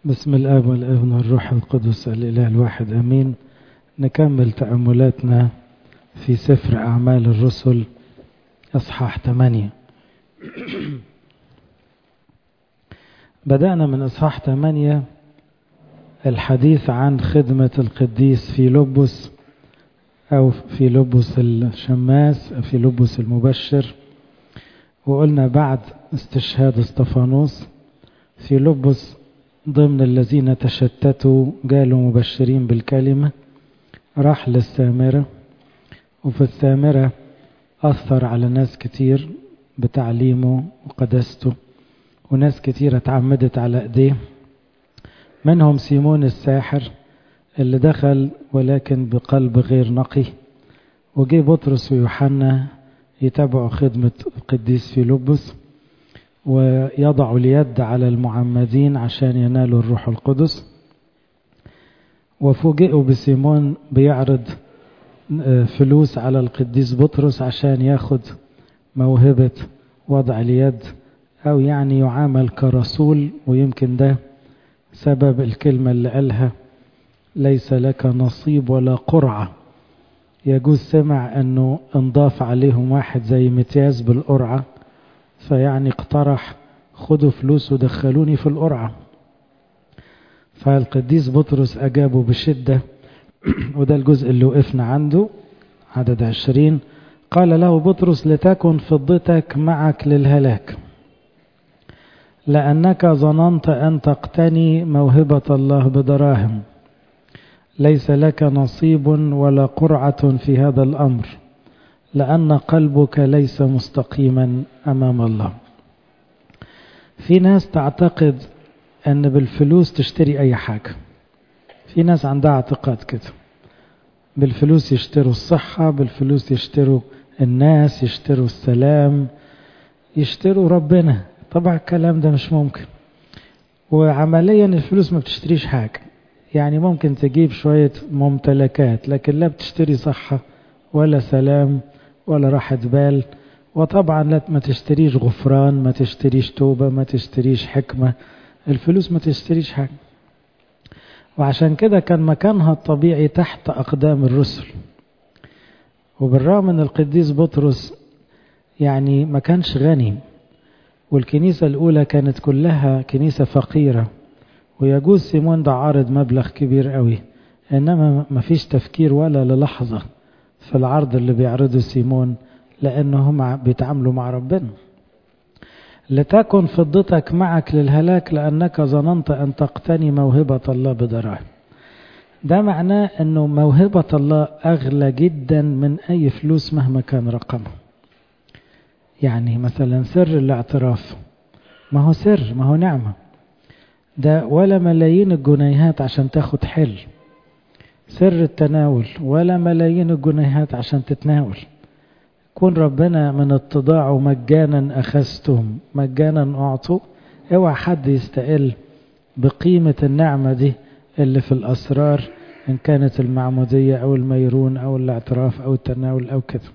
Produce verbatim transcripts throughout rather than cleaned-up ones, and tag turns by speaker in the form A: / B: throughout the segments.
A: بسم الآب والابن والروح القدس الإله الواحد أمين. نكمل تأملاتنا في سفر أعمال الرسل أصحاح ثمانية. بدأنا من أصحاح ثمانية الحديث عن خدمة القديس فيلبس أو فيلبس الشماس أو فيلبس المبشر، وقلنا بعد استشهاد اسطفانوس فيلبس ضمن الذين تشتتوا قالوا مبشرين بالكلمة، راح للسامرة، وفي السامرة أثر على ناس كتير بتعليمه وقدسته، وناس كتير اتعمدت على ايديه، منهم سيمون الساحر اللي دخل ولكن بقلب غير نقي، وجي بطرس ويوحنا يتابعوا خدمة القديس فيلبس ويضعوا اليد على المعمدين عشان ينالوا الروح القدس. وفوجئوا بسيمون بيعرض فلوس على القديس بطرس عشان ياخد موهبة وضع اليد، أو يعني يعامل كرسول، ويمكن ده سبب الكلمة اللي قالها ليس لك نصيب ولا قرعة. يجوز سمع أنه انضاف عليهم واحد زي متياز بالقرعة، فيعني اقترح خدوا فلوس ودخلوني في القرعة. فالقديس بطرس أجابه بشدة، وده الجزء اللي وقفنا عنده عدد عشرين. قال له بطرس لتكن فضتك معك للهلاك، لأنك ظننت أن تقتني موهبة الله بدراهم، ليس لك نصيب ولا قرعة في هذا الأمر، لأن قلبك ليس مستقيما أمام الله. في ناس تعتقد أن بالفلوس تشتري أي حاجة، في ناس عندها اعتقاد كده، بالفلوس يشتروا الصحة، بالفلوس يشتروا الناس، يشتروا السلام، يشتروا ربنا. طبعا الكلام ده مش ممكن، وعمليا الفلوس ما بتشتريش حاجة. يعني ممكن تجيب شوية ممتلكات، لكن لا بتشتري صحة ولا سلام ولا راحة بال، وطبعا لا ما تشتريش غفران، ما تشتريش توبة، ما تشتريش حكمة. الفلوس ما تشتريش حاجة. وعشان كده كان مكانها الطبيعي تحت أقدام الرسل. وبالرغم ان القديس بطرس يعني ما كانش غني، والكنيسة الأولى كانت كلها كنيسة فقيرة، ويجوز سيمون ده عارض مبلغ كبير قوي، إنما ما فيش تفكير ولا للحظة في العرض اللي بيعرضه سيمون، لأنهم بيتعاملوا مع ربنا. لتكن فضتك معك للهلاك، لأنك ظننت أن تقتني موهبة الله بدراهم. ده معناه أنه موهبة الله أغلى جدا من أي فلوس مهما كان رقمها. يعني مثلا سر الاعتراف، ما هو سر، ما هو نعمة، ده ولا ملايين الجنيهات عشان تاخد حل. سر التناول ولا ملايين الجنيهات عشان تتناول. كون ربنا من اتضاعه مجانا أخذتم مجانا أعطوا. اوعى حد يستقل بقيمة النعمة دي اللي في الأسرار، إن كانت المعمودية أو الميرون أو الاعتراف أو التناول أو كده.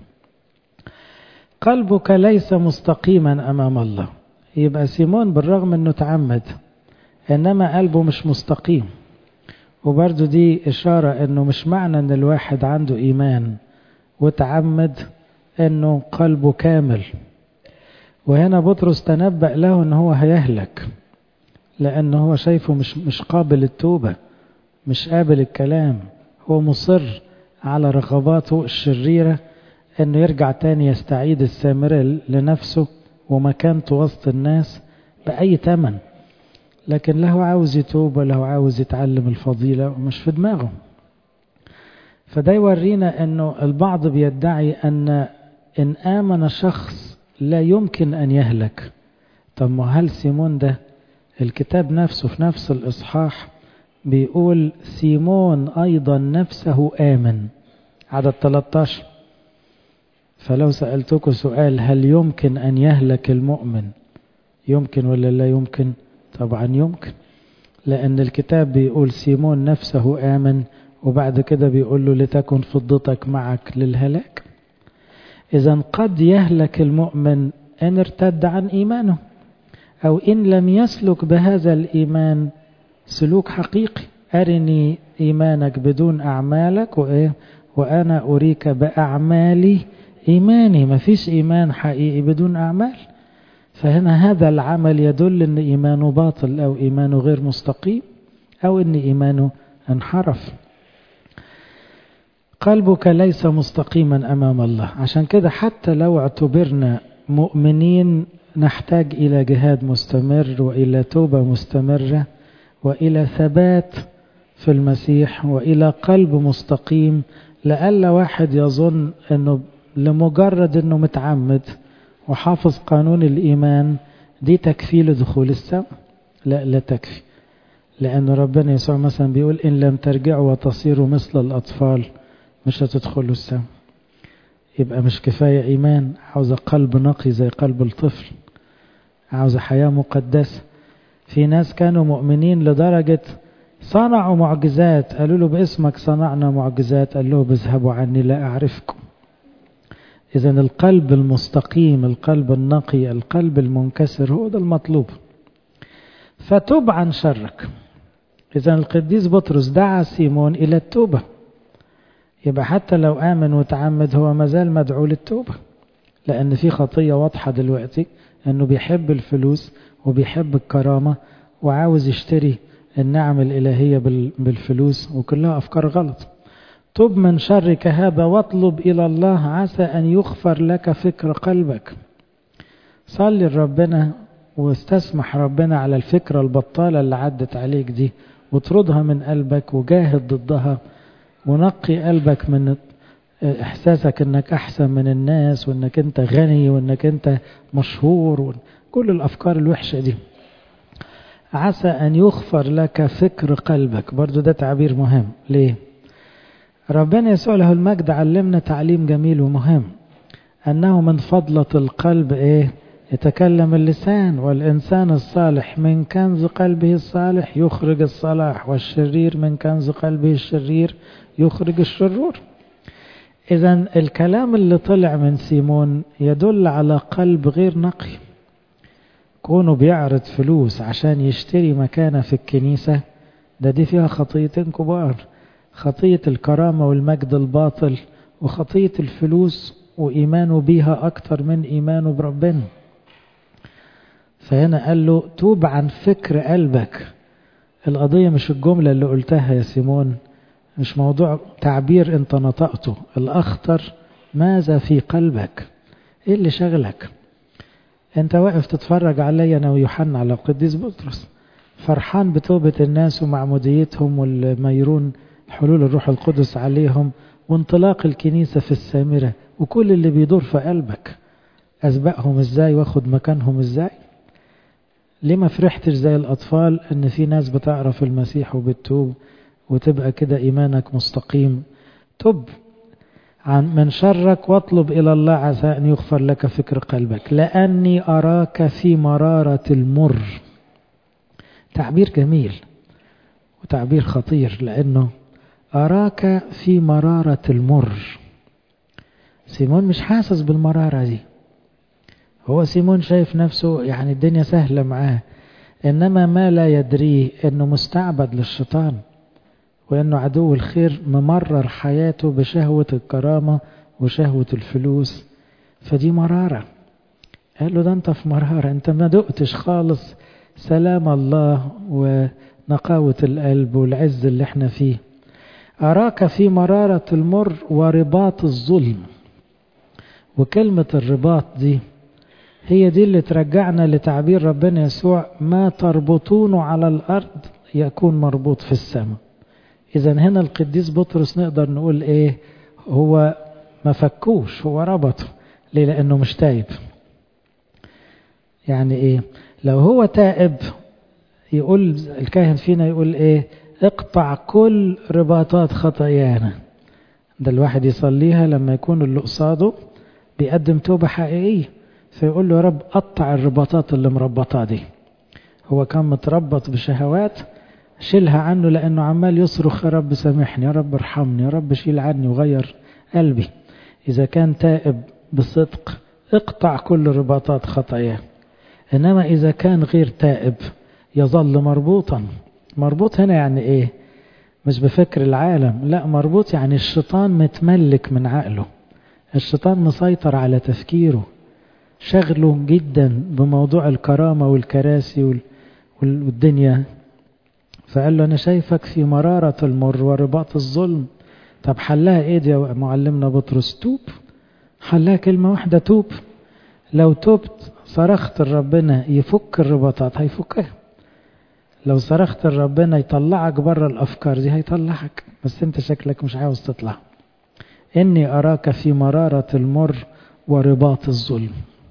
A: قلبك ليس مستقيما أمام الله. يبقى سيمون بالرغم أنه تعمد، إنما قلبه مش مستقيم. وبرضو دي إشارة أنه مش معنى أن الواحد عنده إيمان وتعمد أنه قلبه كامل. وهنا بطرس تنبأ له أنه هو هيهلك، لأنه هو شايفه مش, مش قابل التوبة، مش قابل الكلام. هو مصر على رغباته الشريرة أنه يرجع تاني يستعيد السامرة لنفسه ومكانته وسط الناس بأي تمن، لكن له عاوز يتوب وله عاوز يتعلم الفضيلة ومش في دماغه. فده يورينا أنه البعض بيدعي أن إن آمن شخص لا يمكن أن يهلك. طب ما هل سيمون ده الكتاب نفسه في نفس الإصحاح بيقول سيمون أيضا نفسه آمن، عدد ثلاثة عشر. فلو سألتكم سؤال هل يمكن أن يهلك المؤمن، يمكن ولا لا يمكن؟ طبعا يمكن، لأن الكتاب بيقول سيمون نفسه آمن، وبعد كده بيقول له لتكن فضتك معك للهلاك. إذن قد يهلك المؤمن إن ارتد عن إيمانه، أو إن لم يسلك بهذا الإيمان سلوك حقيقي. أرني إيمانك بدون أعمالك وإيه وأنا أريك بأعمالي إيماني. ما فيش إيمان حقيقي بدون أعمال. فهنا هذا العمل يدل أن إيمانه باطل أو إيمانه غير مستقيم أو أن إيمانه انحرف. قلبك ليس مستقيما أمام الله. عشان كده حتى لو اعتبرنا مؤمنين نحتاج إلى جهاد مستمر وإلى توبة مستمرة وإلى ثبات في المسيح وإلى قلب مستقيم، لألا واحد يظن أنه لمجرد أنه متعمد وحافظ قانون الإيمان دي تكفي لدخول السماء. لا لا تكفي، لأن ربنا يسوع مثلا بيقول إن لم ترجعوا وتصيروا مثل الأطفال مش هتدخلوا السماء. يبقى مش كفاية إيمان، عاوز قلب نقي زي قلب الطفل، عاوز حياة مقدسة. في ناس كانوا مؤمنين لدرجة صنعوا معجزات، قالوا له باسمك صنعنا معجزات، قال له اذهبوا عني لا أعرفكم. إذن القلب المستقيم، القلب النقي، القلب المنكسر هو ده المطلوب. فتوب عن شرك. إذن القديس بطرس دعا سيمون إلى التوبة. يبقى حتى لو آمن وتعمد هو مازال مدعو للتوبة، لأن في خطية واضحة دلوقتي أنه بيحب الفلوس وبيحب الكرامة وعاوز يشتري النعم الإلهية بالفلوس، وكلها أفكار غلط. توب من شرك هذا واطلب إلى الله عسى أن يغفر لك فكر قلبك. صلي لربنا واستسمح ربنا على الفكرة البطالة اللي عدت عليك دي وتردها من قلبك وجاهد ضدها، ونقي قلبك من إحساسك أنك أحسن من الناس وأنك أنت غني وأنك أنت مشهور وكل الأفكار الوحشة دي. عسى أن يغفر لك فكر قلبك، برضو ده تعبير مهم. ليه؟ ربنا يسوع له المجد علمنا تعليم جميل ومهم، أنه من فضلة القلب إيه؟ يتكلم اللسان، والإنسان الصالح من كنز قلبه الصالح يخرج الصلاح، والشرير من كنز قلبه الشرير يخرج الشرور. إذن الكلام اللي طلع من سيمون يدل على قلب غير نقي. كونه بيعرض فلوس عشان يشتري مكانة في الكنيسة، ده دي فيها خطيتين كبار، خطية الكرامة والمجد الباطل، وخطية الفلوس وإيمانه بيها أكتر من إيمانه بربنا. فهنا قال له توب عن فكر قلبك. القضية مش الجملة اللي قلتها يا سيمون، مش موضوع تعبير انت نطقته، الأخطر ماذا في قلبك؟ ايه اللي شغلك؟ انت واقف تتفرج عليا انا ويوحنا على القديس بطرس، فرحان بتوبة الناس ومعموديتهم والميرون حلول الروح القدس عليهم وانطلاق الكنيسة في السامرة، وكل اللي بيدور في قلبك أسبقهم ازاي واخد مكانهم ازاي؟ ليه ما فرحتش زي الأطفال ان في ناس بتعرف المسيح وبتتوب وتبقى كده إيمانك مستقيم؟ تب عن من شرك واطلب إلى الله عسى أن يغفر لك فكر قلبك، لأني أراك في مرارة المر. تعبير جميل وتعبير خطير، لأنه أراك في مرارة المر. سيمون مش حاسس بالمرارة دي، هو سيمون شايف نفسه يعني الدنيا سهلة معاه، إنما ما لا يدريه إنه مستعبد للشيطان، وإنه عدو الخير ممرر حياته بشهوة الكرامة وشهوة الفلوس، فدي مرارة. قال له ده أنت في مرارة، أنت ما دقتش خالص سلام الله ونقاوة القلب والعز اللي احنا فيه. أراك في مرارة المر ورباط الظلم. وكلمة الرباط دي هي دي اللي ترجعنا لتعبير ربنا يسوع ما تربطونه على الأرض يكون مربوط في السماء. إذن هنا القديس بطرس نقدر نقول إيه؟ هو ما فكوش، هو ربطه. ليه؟ لأنه مش تائب. يعني إيه؟ لو هو تائب يقول الكاهن فينا يقول إيه؟ اقطع كل رباطات خطايانا. ده الواحد يصليها لما يكون اللي قصاده بيقدم توبة حقيقية، فيقول له يا رب قطع الرباطات اللي مربطة دي. هو كان متربط بشهوات، شيلها عنه، لأنه عمال يصرخ يا رب سامحني، يا رب ارحمني، يا رب شيل عني وغير قلبي. إذا كان تائب بصدق اقطع كل رباطات خطاياه. إنما إذا كان غير تائب يظل مربوطا. مربوط هنا يعني ايه؟ مش بفكر العالم، لا، مربوط يعني الشيطان متملك من عقله، الشيطان مسيطر على تفكيره، شغله جدا بموضوع الكرامة والكراسي والدنيا. فقال له أنا شايفك في مرارة المر ورباط الظلم. طب حلها ايه دي يا معلمنا بطرس؟ توب. حلها كلمة واحدة، توب. لو توبت صرخت لربنا يفك الرباطات هيفكها، لو صرخت لربنا يطلعك بره الأفكار دي هيطلعك، بس انت شكلك مش عاوز تطلع. إني أراك في مرارة المر ورباط الظلم.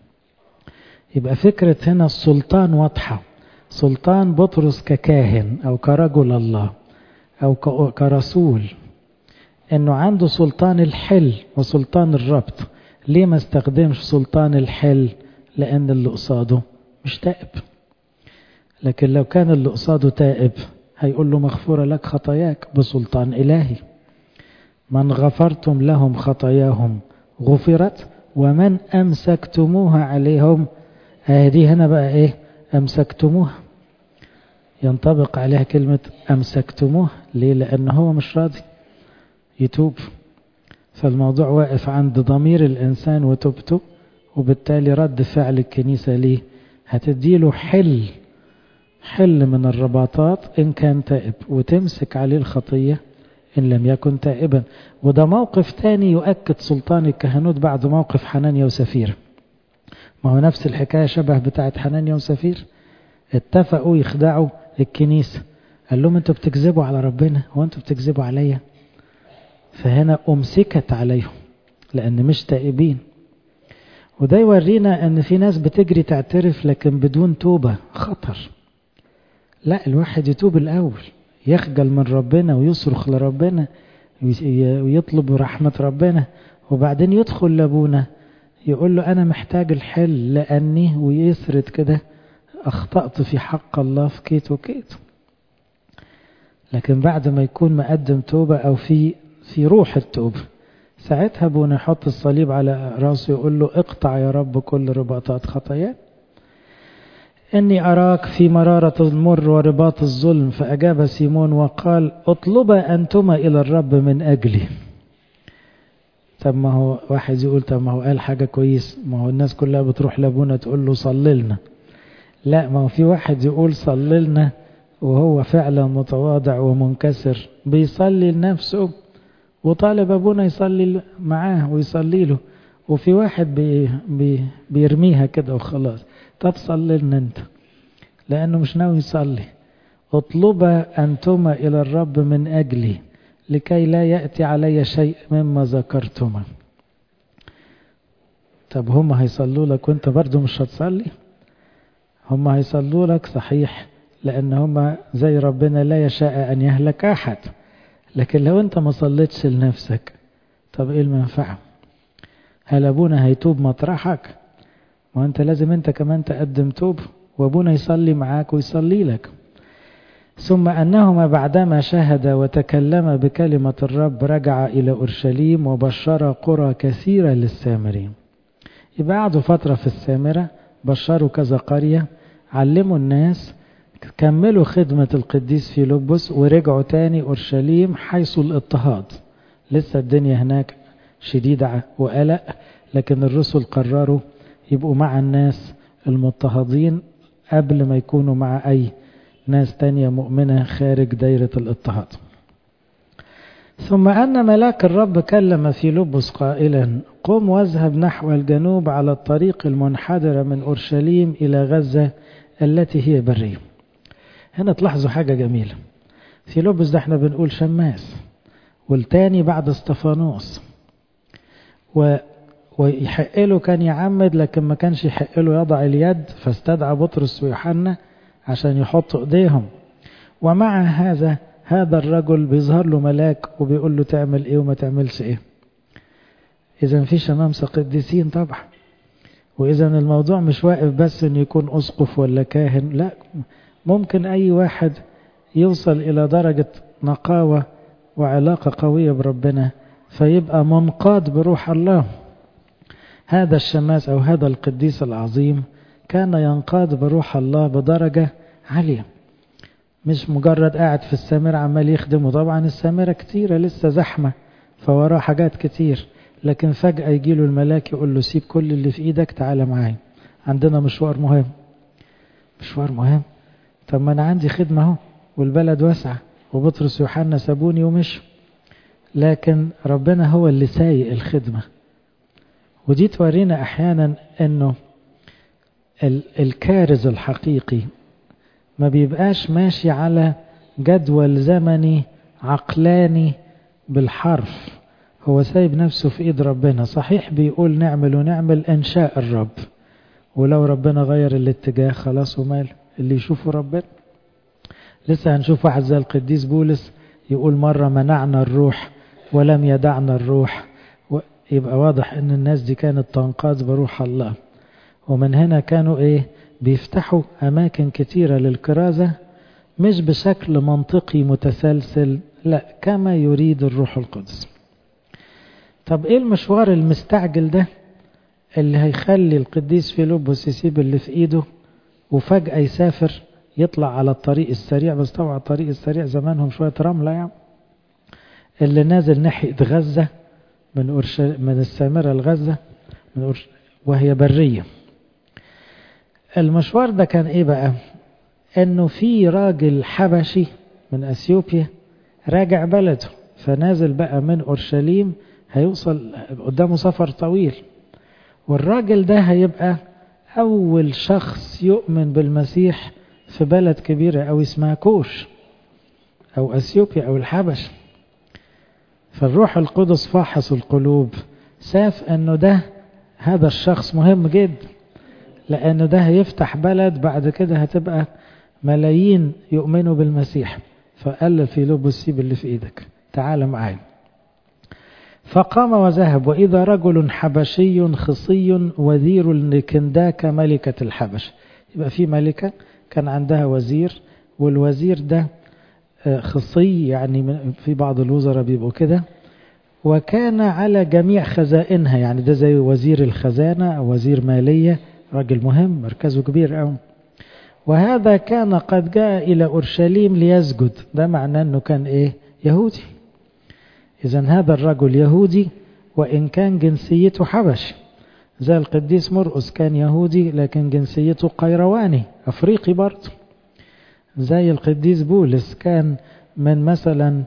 A: يبقى فكرة هنا السلطان واضحة، سلطان بطرس ككاهن أو كرجل الله أو كرسول، إنه عنده سلطان الحل وسلطان الربط. ليه ما استخدمش سلطان الحل؟ لأن اللي قصاده مش تائب. لكن لو كان اللي قصاده تائب هيقول له مغفورة لك خطاياك بسلطان إلهي. من غفرتم لهم خطاياهم غفرت ومن أمسكتموها عليهم. هذه هنا بقى إيه؟ أمسكتموها، ينطبق عليها كلمة أمسكتموه. ليه؟ لأنه هو مش راضي يتوب، فالموضوع واقف عند ضمير الإنسان وتوبته، وبالتالي رد فعل الكنيسة ليه هتديله حل حل من الرباطات إن كان تائب، وتمسك عليه الخطية إن لم يكن تائبا. وده موقف تاني يؤكد سلطان الكهنوت بعد موقف حنانيا وسفير. ما هو نفس الحكاية شبه بتاعت حنانيا وسفير، اتفقوا يخدعوا الكنيسة، قال لهم انتوا بتكذبوا على ربنا، هو انتوا بتكذبوا عليا؟ فهنا أمسكت عليهم لأن مش تائبين. وده يورينا أن في ناس بتجري تعترف لكن بدون توبة، خطر. لا، الواحد يتوب الأول، يخجل من ربنا ويصرخ لربنا ويطلب رحمة ربنا، وبعدين يدخل لابونا يقول له أنا محتاج الحل لأني، ويسرد كده أخطأت في حق الله في كيت وكيت. لكن بعد ما يكون مقدم توبة أو في في روح التوبة، ساعتها ابونا يحط الصليب على راسه يقول له اقطع يا رب كل رباطات خطايا. إني أراك في مرارة المر ورباط الظلم. فأجاب سيمون وقال اطلبا أنتما إلى الرب من أجلي. طب ما هو واحد يقول طب ما هو قال حاجة كويس، ما هو الناس كلها بتروح لابونا تقول له صلي لنا. لا، ما هو في واحد يقول صلي لنا وهو فعلا متواضع ومنكسر بيصلي لنفسه وطالب أبونا يصلي معاه ويصلي له. وفي واحد بي بي بيرميها كده وخلاص. طب صلي لنا انت، لأنه مش ناوي يصلي. اطلبا أنتما إلى الرب من أجلي لكي لا يأتي علي شيء مما ذكرتما. طب هم هيصلوا لك وانت برضو مش هتصلي؟ هم هيصلوا لك صحيح، لأن هم زي ربنا لا يشاء أن يهلك أحد، لكن لو انت ما صليتش لنفسك طب ايه المنفعة؟ هل ابونا هيتوب مطرحك؟ وانت لازم انت كمان تقدم توب، وابونا يصلي معاك ويصلي لك. ثم أنهما بعدما شهد وتكلم بكلمة الرب رجع إلى أورشليم وبشر قرى كثيرة للسامرين. يبقى قعدوا فترة في السامرة، بشروا كذا قرية، علموا الناس، كملوا خدمة القديس فيلبس، ورجعوا تاني أورشليم حيث الاضطهاد. لسه الدنيا هناك شديدة وقلق، لكن الرسل قرروا يبقوا مع الناس المضطهدين قبل ما يكونوا مع أي ناس تانية مؤمنة خارج دايرة الاضطهاد. ثم أن ملاك الرب كلم فيلبس قائلا قم واذهب نحو الجنوب على الطريق المنحدرة من أورشليم إلى غزة التي هي برية. هنا تلاحظوا حاجة جميلة. فيلبس ده احنا بنقول شماس، والتاني بعد استفانوس، و ويحق له كان يعمد لكن ما كانش يحق له يضع اليد، فاستدعى بطرس ويوحنا عشان يحطوا ايديهم. ومع هذا هذا الرجل بيظهر له ملاك وبيقول له تعمل ايه وما تعملش ايه. اذا في شمامسة قديسين طبعا. واذا الموضوع مش واقف بس ان يكون اسقف ولا كاهن، لا، ممكن اي واحد يوصل الى درجة نقاوة وعلاقة قوية بربنا فيبقى منقاد بروح الله. هذا الشماس أو هذا القديس العظيم كان ينقاد بروح الله بدرجة عالية. مش مجرد قاعد في السامرة عمال يخدمه. طبعا السامرة كتيرة لسه زحمة فوراه حاجات كتير، لكن فجأة يجيله الملاك يقول له سيب كل اللي في ايدك تعالى معايا، عندنا مشوار مهم. مشوار مهم؟ طب ما انا عندي خدمة اهو والبلد واسعة، وبطرس ويوحنا سابوني ومشوا. لكن ربنا هو اللي سايق الخدمة. ودي تورينا احيانا انه الكارز الحقيقي ما بيبقاش ماشي على جدول زمني عقلاني بالحرف، هو سايب نفسه في ايد ربنا. صحيح بيقول نعمل ونعمل انشاء الرب، ولو ربنا غير الاتجاه خلاص ومال اللي يشوفه ربنا. لسه هنشوف واحد زي القديس بولس يقول مرة منعنا الروح ولم يدعنا الروح. يبقى واضح ان الناس دي كانت تنقاد بروح الله. ومن هنا كانوا ايه بيفتحوا اماكن كتيرة للكرازة، مش بشكل منطقي متسلسل، لا كما يريد الروح القدس. طب ايه المشوار المستعجل ده اللي هيخلي القديس فيلبس يسيب اللي في ايده وفجأة يسافر يطلع على الطريق السريع؟ بس طبعا الطريق السريع زمانهم شوية رملة يعني، اللي نازل ناحية غزة من أرشل من السامرة لغزة من أرش... وهي برية. المشوار ده كان ايه بقى؟ انه في راجل حبشي من اثيوبيا راجع بلده، فنازل بقى من اورشليم، هيوصل قدامه سفر طويل. والراجل ده هيبقى اول شخص يؤمن بالمسيح في بلد كبيرة او اسمها كوش او اثيوبيا او الحبش. فالروح القدس فاحص القلوب شاف انه ده هذا الشخص مهم جدا، لانه ده هيفتح بلد بعد كده هتبقى ملايين يؤمنوا بالمسيح. فقال فيلبس سيب اللي في ايدك تعال معايا. فقام وذهب، واذا رجل حبشي خصي وزير لكنداك ملكة الحبش. يبقى في ملكة كان عندها وزير، والوزير ده خصي، يعني في بعض الوزراء بيبقوا كده، وكان على جميع خزائنها، يعني ده زي وزير الخزانة أو وزير مالية، راجل مهم مركزه كبير قوي. وهذا كان قد جاء إلى أورشليم ليسجد، ده معناه أنه كان إيه؟ يهودي. إذن هذا الرجل يهودي وإن كان جنسيته حبشي، زي القديس مرقس كان يهودي لكن جنسيته قيرواني أفريقي برضه. زي القديس بولس كان من مثلا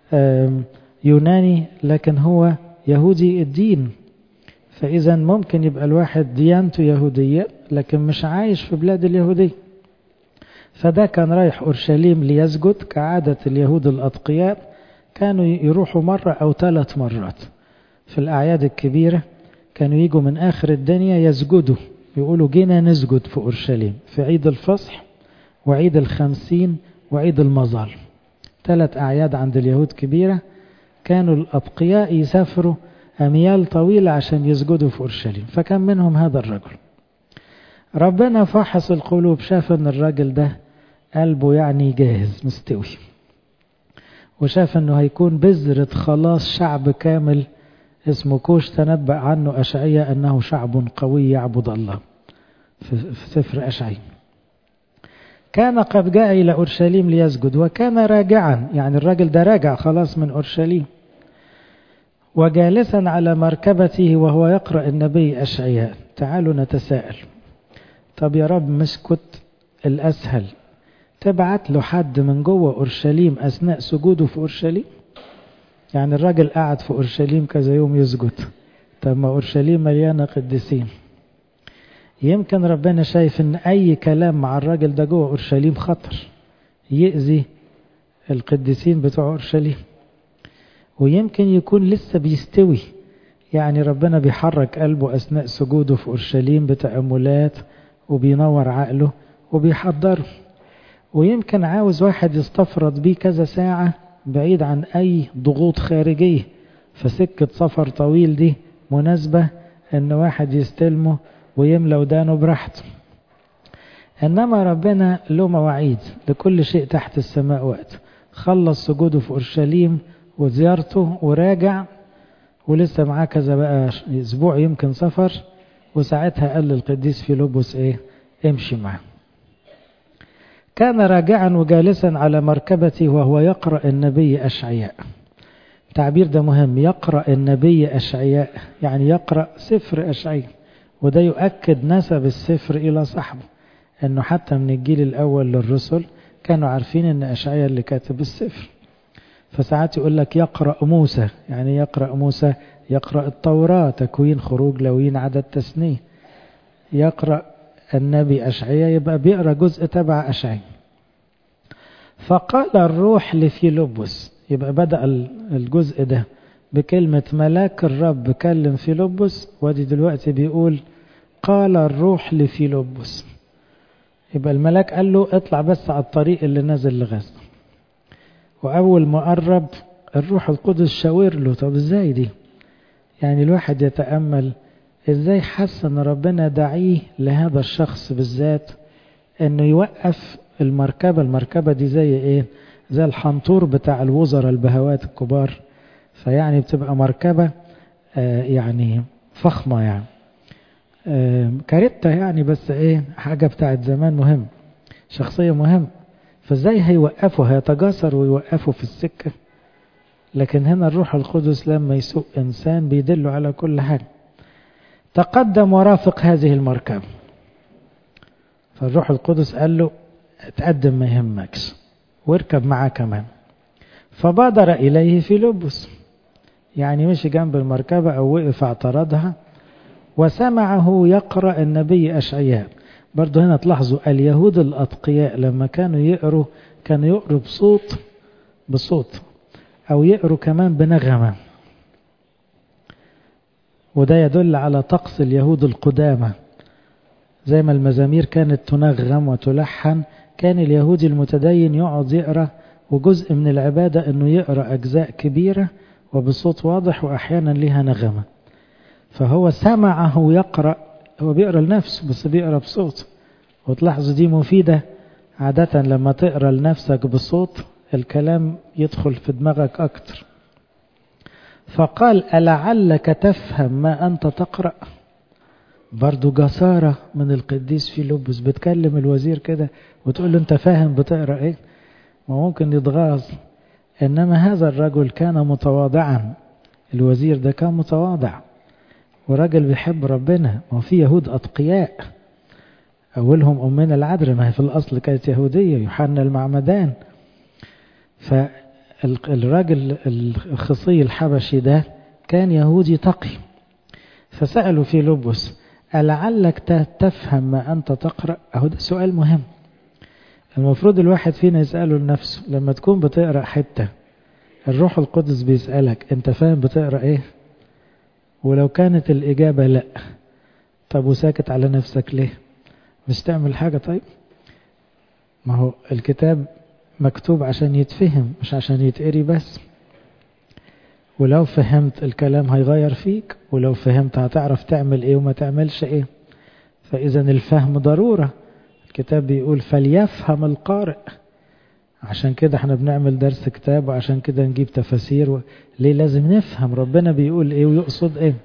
A: يوناني لكن هو يهودي الدين. فإذا ممكن يبقى الواحد ديانته يهودية لكن مش عايش في بلاد اليهودية. فده كان رايح أورشليم ليسجد كعادة اليهود الأتقياء، كانوا يروحوا مرة أو ثلاث مرات في الأعياد الكبيرة، كانوا يجوا من آخر الدنيا يسجدوا، يقولوا جينا نسجد في أورشليم في عيد الفصح وعيد الخمسين وعيد المظال. ثلاث أعياد عند اليهود كبيرة، كانوا الأتقياء يسافروا أميال طويلة عشان يسجدوا في أورشليم. فكان منهم هذا الرجل. ربنا فحص القلوب، شاف ان الراجل ده قلبه يعني جاهز مستوي، وشاف انه هيكون بذرة خلاص شعب كامل اسمه كوش، تنبأ عنه أشعياء أنه شعب قوي يعبد الله في سفر أشعياء. كان قد جاء إلى أورشليم ليسجد وكان راجعا، يعني الراجل ده راجع خلاص من أورشليم، وجالسا على مركبته وهو يقرأ النبي أشعياء. تعالوا نتساءل، طب يا رب مش كنت الأسهل تبعت له حد من جوه أورشليم أثناء سجوده في أورشليم؟ يعني الراجل قاعد في أورشليم كذا يوم يسجد، طب ما أورشليم مليانة قديسين. يمكن ربنا شايف ان اي كلام مع الراجل ده جوه أورشليم خطر يأذي القديسين بتوع أورشليم، ويمكن يكون لسه بيستوي، يعني ربنا بيحرك قلبه أثناء سجوده في أورشليم بتأملات وبينور عقله وبيحضره، ويمكن عاوز واحد يستفرد بيه كذا ساعة بعيد عن أي ضغوط خارجية، فسكة سفر طويل دي مناسبة أن واحد يستلمه ويملى ودانه براحته. إنما ربنا له مواعيد لكل شيء تحت السماء وقت. خلص سجوده في أورشليم وزيارته وراجع، ولسه معاه كذا بقى أسبوع يمكن سفر، وساعتها قال للقديس فيلبس إيه؟ امشي معه. كان راجعا وجالسا على مركبته وهو يقرأ النبي أشعياء. التعبير ده مهم، يقرأ النبي أشعياء يعني يقرأ سفر أشعياء، وده يؤكد نسب السفر إلى صاحبه، أنه حتى من الجيل الأول للرسل كانوا عارفين أن أشعياء اللي كاتب السفر. فساعات يقول لك يقرأ موسى، يعني يقرأ موسى يقرأ التوراة، تكوين، خروج، لاويين، عدد، تثنية. يقرأ النبي أشعياء يبقى بيقرأ جزء تبع أشعياء. فقال الروح لفيلبس، يبقى بدأ الجزء ده بكلمة ملاك الرب كلم فيلبس، ودي دلوقتي بيقول قال الروح لفيلبس. يبقى الملاك قال له اطلع بس على الطريق اللي نازل لغزة. وأول ما قرب الروح القدس شاور له. طب ازاي دي؟ يعني الواحد يتأمل ازاي حس ان ربنا دعيه لهذا الشخص بالذات انه يوقف المركبة. المركبة دي زي ايه؟ زي الحنطور بتاع الوزراء البهوات الكبار، فيعني بتبقى مركبة آه يعني فخمة، يعني آه كاريتا يعني، بس ايه، حاجة بتاعت زمان مهم، شخصية مهم. فازاي هيوقفوا؟ هيتجاسر ويوقفوا في السكة. لكن هنا الروح القدس لما يسوق انسان بيدله على كل حاجة. تقدم ورافق هذه المركبة. فالروح القدس قال له اتقدم ما يهمكش واركب معاه كمان. فبادر إليه فيلبس، يعني مشي جنب المركبة أو وقف اعترضها، وسمعه يقرأ النبي أشعياء. برضو هنا تلاحظوا اليهود الأتقياء لما كانوا يقروا كانوا يقروا بصوت بصوت أو يقروا كمان بنغمة، وده يدل على طقس اليهود القدامى. زي ما المزامير كانت تنغم وتلحن، كان اليهودي المتدين يقعد يقرأ، وجزء من العبادة أنه يقرأ أجزاء كبيرة وبصوت واضح وأحيانا لها نغمة. فهو سمعه يقرأ، هو بيقرأ لنفسه بس بيقرأ بصوت. وتلاحظوا دي مفيدة عادة، لما تقرأ لنفسك بصوت الكلام يدخل في دماغك أكتر. فقال ألعلك تفهم ما أنت تقرأ. برضو جسارة من القديس فيلبس، بتكلم الوزير كده وتقول له أنت فاهم بتقرأ إيه؟ ما ممكن يتغاظ. إنما هذا الرجل كان متواضعا، الوزير ده كان متواضع وراجل بيحب ربنا. ما في يهود أتقياء، أولهم أمنا العذراء، ما هي في الأصل كانت يهودية، يوحنا المعمدان. فالراجل الخصي الحبشي ده كان يهودي تقي. فسألوا فيلبس ألعلك تفهم ما أنت تقرأ؟ أهو ده سؤال مهم، المفروض الواحد فينا يسأله لنفسه. لما تكون بتقرأ حتة الروح القدس بيسألك أنت فاهم بتقرأ إيه؟ ولو كانت الإجابة لا، طب وساكت على نفسك ليه؟ مش تعمل حاجة؟ طيب ما هو الكتاب مكتوب عشان يتفهم مش عشان يتقري بس. ولو فهمت الكلام هيغير فيك، ولو فهمت هتعرف تعمل ايه وما تعملش ايه. فإذا الفهم ضرورة. الكتاب بيقول فليفهم القارئ. عشان كده احنا بنعمل درس كتاب، وعشان كده نجيب تفاسير و... ليه؟ لازم نفهم ربنا بيقول ايه ويقصد ايه.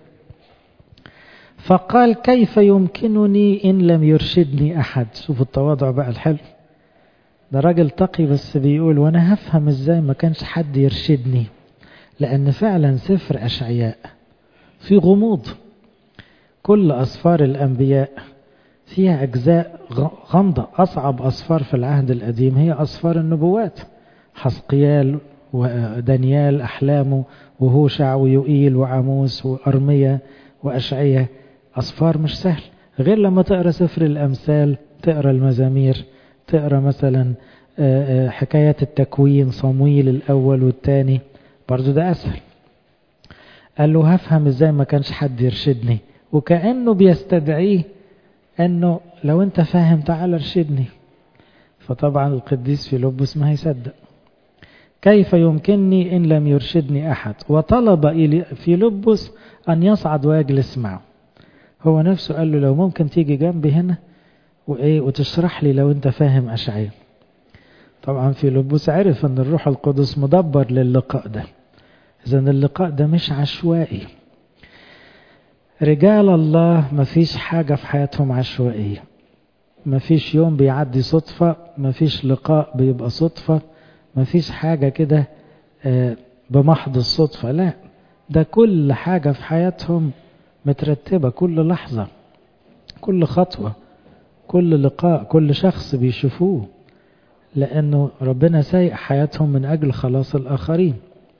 A: فقال كيف يمكنني إن لم يرشدني أحد. شوف التواضع بقى الحلو ده، راجل تقي بس بيقول وانا هفهم ازاي ما كانش حد يرشدني. لأن فعلا سفر أشعياء في غموض. كل أسفار الأنبياء فيها أجزاء غامضة. أصعب أسفار في العهد القديم هي أسفار النبوات، حسقيال ودانيال أحلامه وهوشع ويوئيل وعموس وأرميا وأشعياء. أسفار مش سهل، غير لما تقرأ سفر الأمثال، تقرأ المزامير، تقرأ مثلا حكايات التكوين، صمويل الأول والثاني، برضو ده أسهل. قال له هفهم ازاي ما كانش حد يرشدني، وكأنه بيستدعيه انه لو انت فاهم تعال ارشدني. فطبعا القديس فيلبس ما هيصدق. كيف يمكنني ان لم يرشدني احد؟ وطلب فيلبس ان يصعد ويجلس معه. هو نفسه قال له لو ممكن تيجي جنبي هنا وايه وتشرح لي لو انت فاهم أشعياء. طبعا فيلبس عرف ان الروح القدس مدبر للقاء ده. إذن اللقاء ده مش عشوائي. رجال الله ما فيش حاجة في حياتهم عشوائية، مفيش يوم بيعدي صدفة، مفيش لقاء بيبقى صدفة، مفيش حاجة كده بمحض الصدفة، لا، ده كل حاجة في حياتهم مترتبة، كل لحظة، كل خطوة، كل لقاء، كل شخص بيشوفوه، لأنه ربنا سايق حياتهم من أجل خلاص الآخرين.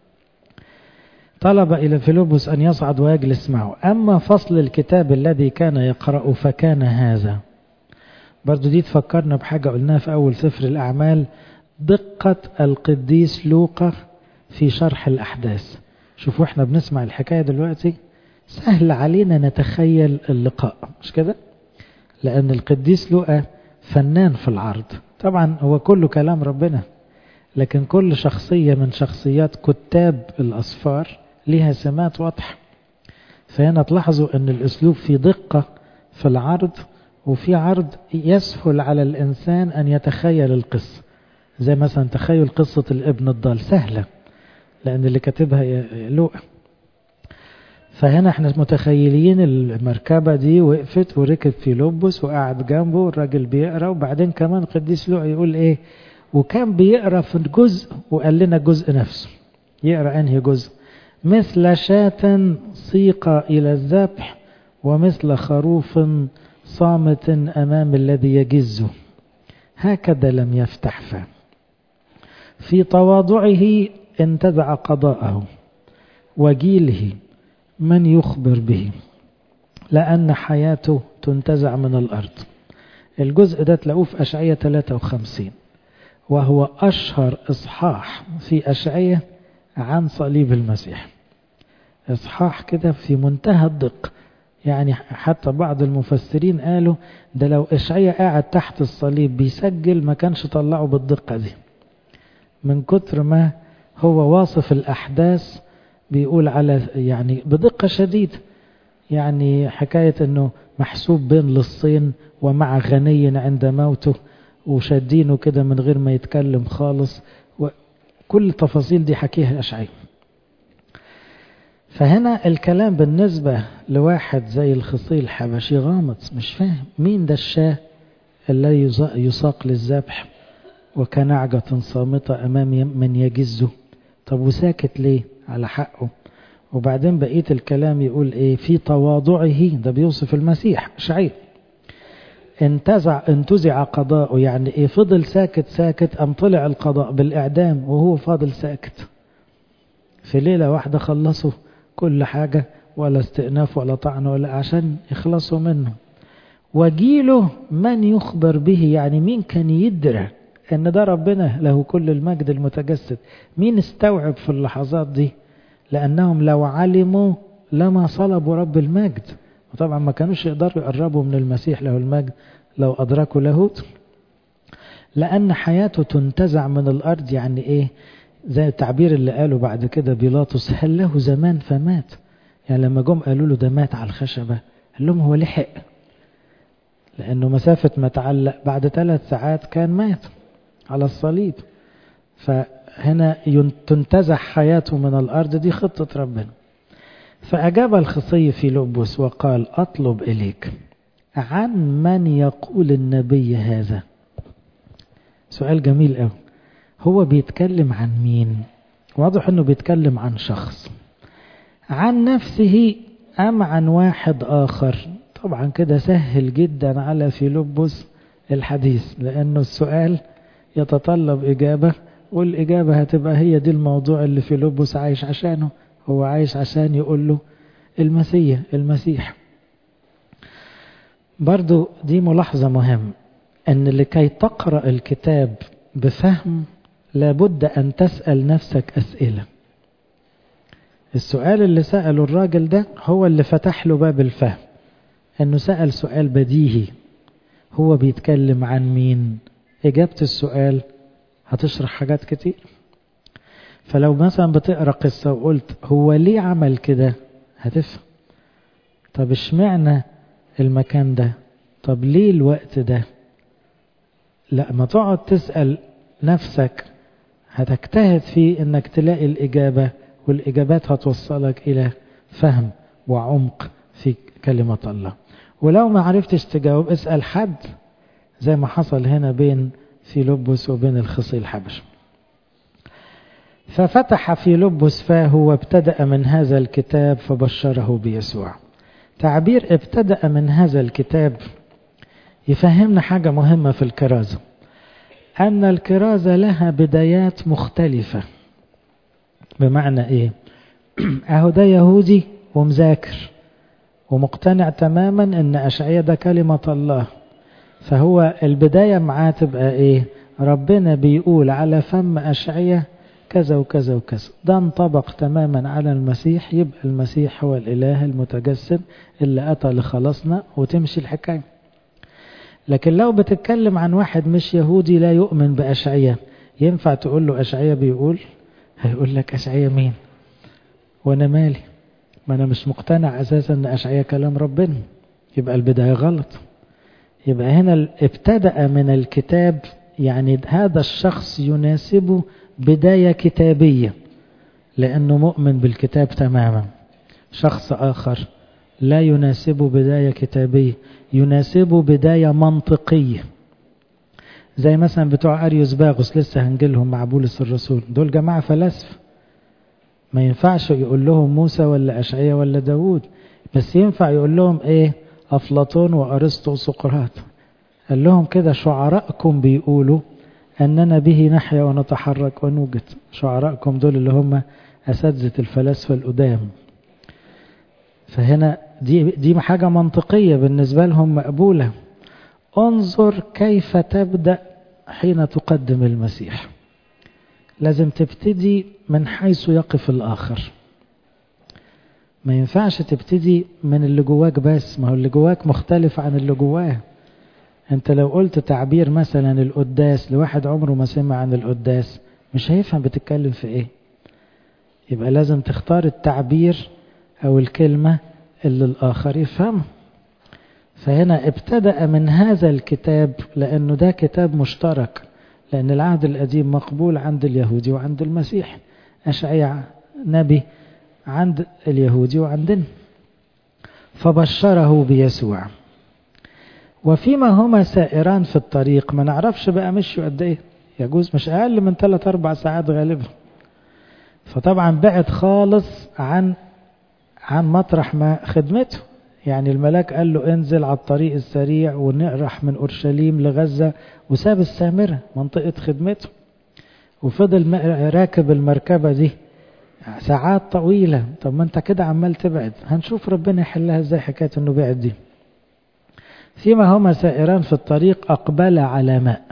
A: طلب إلى فيلبس أن يصعد ويجلس معه. أما فصل الكتاب الذي كان يقرأ فكان هذا. برضو دي تفكرنا بحاجة قلناها في أول سفر الأعمال، دقة القديس لوقا في شرح الأحداث. شوفوا احنا بنسمع الحكاية دلوقتي سهل علينا نتخيل اللقاء، مش كده؟ لأن القديس لوقا فنان في العرض، طبعا هو كله كلام ربنا، لكن كل شخصية من شخصيات كتاب الأسفار لها سمات واضحة. فهنا تلاحظوا أن الأسلوب في دقة في العرض، وفي عرض يسهل على الإنسان أن يتخيل القصة، زي مثلا تخيل قصة الابن الضال سهلة لأن اللي كاتبها لوقا. فهنا احنا متخيلين المركبة دي وقفت وركب فيلبس وقعد جنبه والراجل بيقرأ، وبعدين كمان قديس لوقا يقول ايه، وكان بيقرأ في جزء وقال لنا الجزء نفسه، يقرأ انهي جزء، مثل شاة سيق إلى الذبح ومثل خروف صامت أمام الذي يجزه، هكذا لم يفتح فاه، في تواضعه انتزع قضاءه، وجيله من يخبر به، لأن حياته تنتزع من الأرض. الجزء ده تلاقوه في أشعية ثلاثة وخمسين، وهو أشهر إصحاح في أشعية عن صليب المسيح. إصحاح كده في منتهى الدقة، يعني حتى بعض المفسرين قالوا ده لو أشعية قاعد تحت الصليب بيسجل ما كانش طلعه بالدقة دي، من كتر ما هو واصف الأحداث، بيقول على يعني بدقة شديدة، يعني حكاية أنه محسوب بين لصين ومع غني عند موته وشادينه كده من غير ما يتكلم خالص، وكل التفاصيل دي حكيها أشعياء. فهنا الكلام بالنسبة لواحد زي الخصي الحبشي غامض، مش فاهم مين ده الشاه الذي يساق للذبح وكنعجة صامتة أمام من يجزه، طب وساكت ليه على حقه؟ وبعدين بقية الكلام يقول ايه، في تواضعه، ده بيوصف المسيح أشعياء، انتزع انتزع قضاءه، يعني ايه، فضل ساكت ساكت ام طلع القضاء بالإعدام وهو فاضل ساكت، في ليلة واحدة خلصوا كل حاجة، ولا استئناف ولا طعن ولا، عشان يخلصوا منه. وجيله من يخبر به، يعني مين كان يدرى ان ده ربنا له كل المجد المتجسد، مين استوعب في اللحظات دي؟ لأنهم لو علموا لما صلبوا رب المجد، وطبعا ما كانوش يقدروا يقربوا من المسيح له المجد لو أدركوا لاهوت، لأن حياته تنتزع من الأرض. يعني إيه؟ زي التعبير اللي قاله بعد كده بيلاطس، هل له زمان فمات؟ يعني لما جم قالوا له ده مات على الخشبة، قال لهم هو لحق، لأنه مسافة ما تعلق بعد ثلاث ساعات كان مات على الصليب. فهنا تنتزع حياته من الأرض، دي خطة ربنا. فأجاب الخصي فيلبس وقال أطلب إليك عن من يقول النبي هذا. سؤال جميل قوي، هو بيتكلم عن مين؟ واضح أنه بيتكلم عن شخص، عن نفسه أم عن واحد آخر؟ طبعا كده سهل جدا على فيلبس الحديث، لأنه السؤال يتطلب إجابة، والإجابة هتبقى هي دي الموضوع اللي فيلبس عايش عشانه، هو عايش عشان يقول له المسيح المسيح. برضو دي ملاحظة مهم، أن لكي تقرأ الكتاب بفهم لابد أن تسأل نفسك أسئلة. السؤال اللي سأله الراجل ده هو اللي فتح له باب الفهم، أنه سأل سؤال بديهي، هو بيتكلم عن مين؟ إجابة السؤال هتشرح حاجات كتير. فلو مثلا بتقرأ قصة وقلت هو ليه عمل كده، هتفهم. طب اشمعنى المكان ده؟ طب ليه الوقت ده؟ لا، ما تقعد تسأل نفسك هتجتهد في انك تلاقي الإجابة، والإجابات هتوصلك إلى فهم وعمق في كلمة الله. ولو ما عرفتش تجاوب اسأل حد زي ما حصل هنا بين فيلبس وبين الخصي الحبش. ففتح فيلبس فاه وابتدأ من هذا الكتاب فبشره بيسوع. تعبير ابتدأ من هذا الكتاب يفهمنا حاجة مهمة في الكرازة، أن الكرازة لها بدايات مختلفة. بمعنى إيه؟ أهو ده يهودي ومذاكر ومقتنع تماما أن أشعياء ده كلمة الله، فهو البداية معاه تبقى إيه؟ ربنا بيقول على فم أشعياء كذا وكذا وكذا، ده انطبق تماما على المسيح، يبقى المسيح هو الإله المتجسد اللي أتى لخلصنا وتمشي الحكاية. لكن لو بتتكلم عن واحد مش يهودي لا يؤمن بأشعياء، ينفع تقول له أشعياء بيقول؟ هيقول لك أشعياء مين؟ وأنا مالي؟ ما أنا مش مقتنع أساسا أن أشعياء كلام ربنا. يبقى البداية غلط. يبقى هنا ابتدأ من الكتاب، يعني هذا الشخص يناسبه بداية كتابية لأنه مؤمن بالكتاب تماما. شخص آخر لا يناسبه بداية كتابية، يناسبه بداية منطقية، زي مثلا بتوع أريوس باغوس لسه هنجلهم مع بولس الرسول. دول جماعة فلاسفة، ما ينفعش يقول لهم موسى ولا أشعياء ولا داود، بس ينفع يقول لهم إيه؟ أفلاطون وأرسطو وسقراط. قال لهم كده شعراءكم بيقولوا أننا به نحيا ونتحرك ونوجد. شعراءكم دول اللي هم أساتذة الفلاسفة القدام. فهنا دي دي حاجة منطقية بالنسبة لهم مقبولة. انظر كيف تبدأ حين تقدم المسيح. لازم تبتدي من حيث يقف الآخر، ما ينفعش تبتدي من اللي جواك بس، ما هو اللي جواك مختلف عن اللي جواه. انت لو قلت تعبير مثلا القداس لواحد عمره ما سمع عن القداس مش هيفهم بتتكلم في ايه. يبقى لازم تختار التعبير او الكلمة اللي الاخر يفهم. فهنا ابتدأ من هذا الكتاب لانه ده كتاب مشترك، لان العهد القديم مقبول عند اليهودي وعند المسيح. أشعياء نبي عند اليهودي وعندنا. فبشره بيسوع. وفيما هما سائران في الطريق، ما نعرفش بقى مشوا قد ايه، يجوز مش اقل من ثلاث اربع ساعات غالبا. فطبعا بعد خالص عن عن مطرح ما خدمته. يعني الملاك قال له انزل على الطريق السريع ونقرح من اورشليم لغزة، وساب السامرة منطقة خدمته وفضل راكب المركبة دي ساعات طويلة. طب ما انت كده عمال تبعد. هنشوف ربنا يحلها ازاي حكاية انه بعد دي. فيما هما سائران في الطريق أقبل على ماء.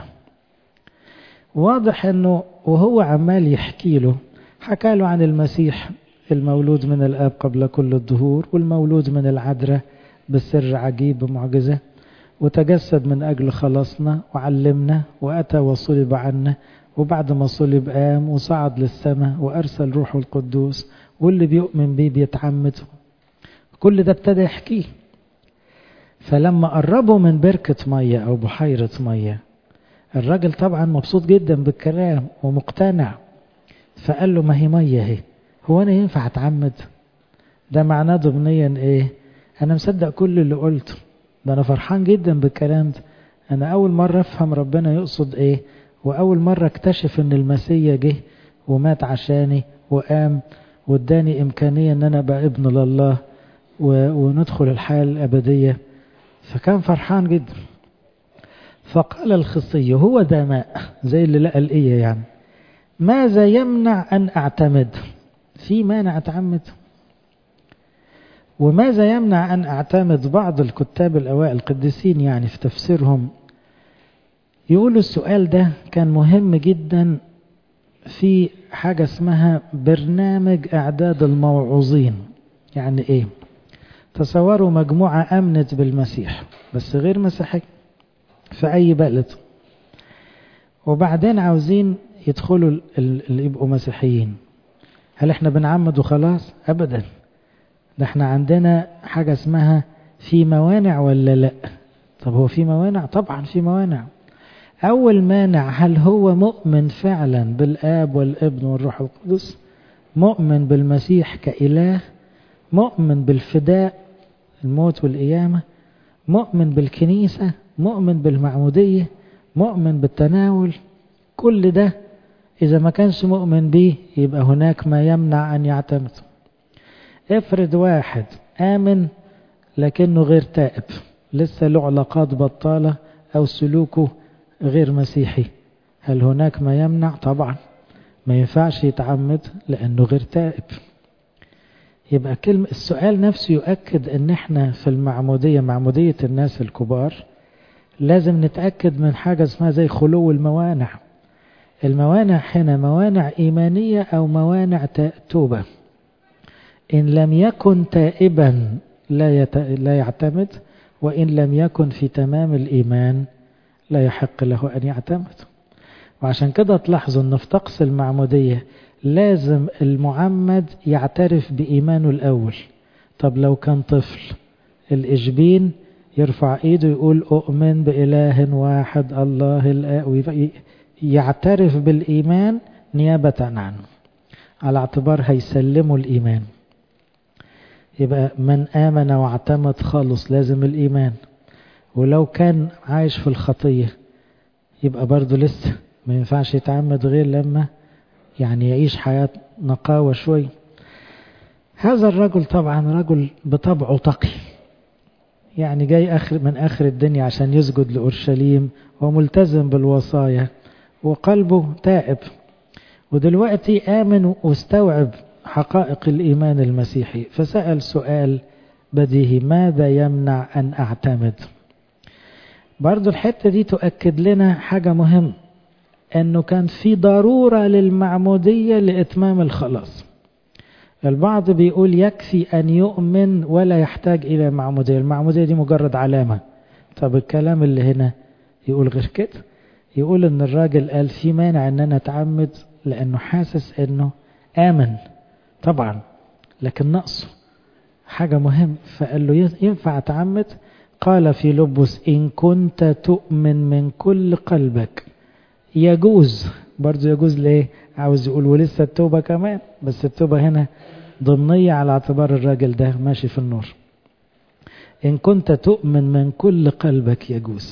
A: واضح أنه وهو عمال يحكي له، حكى له عن المسيح المولود من الآب قبل كل الدهور، والمولود من العذراء بالسر عجيب بمعجزة، وتجسد من أجل خلاصنا وعلمنا وأتى وصلب عنا، وبعد ما صلب قام وصعد للسماء وأرسل روحه القدوس، واللي بيؤمن بيه بيتعمد. كل ده ابتدى يحكيه. فلما قربوا من بركة مية أو بحيرة مية، الراجل طبعا مبسوط جدا بالكلام ومقتنع، فقال له ما هي مية اهي، هو أنا ينفع أتعمد؟ ده معناه ضمنيا إيه؟ أنا مصدق كل اللي قلته، ده أنا فرحان جدا بالكلام ده. أنا أول مرة أفهم ربنا يقصد إيه، وأول مرة اكتشف أن المسيح جه ومات عشاني وقام واداني إمكانية أن أنا أبقى ابن لله وندخل الحياة الأبدية. فكان فرحان جدا. فقال الخصي هو ده ماء، زي اللي لقى الإيه يعني، ماذا يمنع أن أعتمد؟ في مانع أتعمد؟ وماذا يمنع أن أعتمد؟ بعض الكتاب الأوائل القديسين يعني في تفسيرهم يقولوا السؤال ده كان مهم جدا في حاجة اسمها برنامج إعداد الموعوظين. يعني إيه؟ تصوروا مجموعة أمنت بالمسيح بس غير مسيحي في أي بلد، وبعدين عاوزين يدخلوا اللي يبقوا مسيحيين. هل احنا بنعمد وخلاص؟ أبدا. ده احنا عندنا حاجة اسمها في موانع ولا لا؟ طب هو في موانع؟ طبعا في موانع. أول مانع، هل هو مؤمن فعلا بالآب والابن والروح القدس؟ مؤمن بالمسيح كإله؟ مؤمن بالفداء الموت والقيامة؟ مؤمن بالكنيسة؟ مؤمن بالمعمودية، مؤمن بالتناول، كل ده إذا ما كانش مؤمن به يبقى هناك ما يمنع أن يعتمد. افرض واحد آمن لكنه غير تائب، لسه له علاقات بطالة أو سلوكه غير مسيحي، هل هناك ما يمنع؟ طبعا ما ينفعش يتعمد لأنه غير تائب. يبقى كلمة السؤال نفسه يؤكد أن احنا في المعمودية، معمودية الناس الكبار، لازم نتأكد من حاجة اسمها زي خلو الموانع. الموانع هنا موانع إيمانية أو موانع توبة. إن لم يكن تائبا لا, يت... لا يعتمد، وإن لم يكن في تمام الإيمان لا يحق له أن يعتمد. وعشان كده تلاحظوا أن في طقس المعمودية لازم المعمد يعترف بإيمانه الأول. طب لو كان طفل، الإجبين يرفع إيده يقول أؤمن بإله واحد الله الآب، يعترف بالإيمان نيابة عنه على اعتبار هيسلموا الإيمان. يبقى من آمن واعتمد خالص لازم الإيمان. ولو كان عايش في الخطية يبقى برضو لسه ما ينفعش يتعمد غير لما يعني يعيش حياة نقاوة شوي. هذا الرجل طبعا رجل بطبعه تقي، يعني جاي آخر من آخر الدنيا عشان يسجد لأورشليم وملتزم بالوصايا وقلبه تائب، ودلوقتي آمن واستوعب حقائق الإيمان المسيحي، فسأل سؤال بديهي: ماذا يمنع أن أعتمد؟ برضو الحتة دي تؤكد لنا حاجة مهم، أنه كان في ضرورة للمعمودية لإتمام الخلاص. البعض بيقول يكفي أن يؤمن ولا يحتاج إلى معمودية، المعمودية دي مجرد علامة. طب الكلام اللي هنا يقول غير كده، يقول أن الراجل قال في مانع أن أنا أتعمد لأنه حاسس أنه آمن طبعا لكن نقصه حاجة مهم، فقال له ينفع أتعمد؟ قال في لبس: إن كنت تؤمن من كل قلبك يجوز. برضو يجوز ليه؟ عاوز يقول ولسه التوبة كمان، بس التوبة هنا ضمنية على اعتبار الراجل ده ماشي في النور. إن كنت تؤمن من كل قلبك يجوز.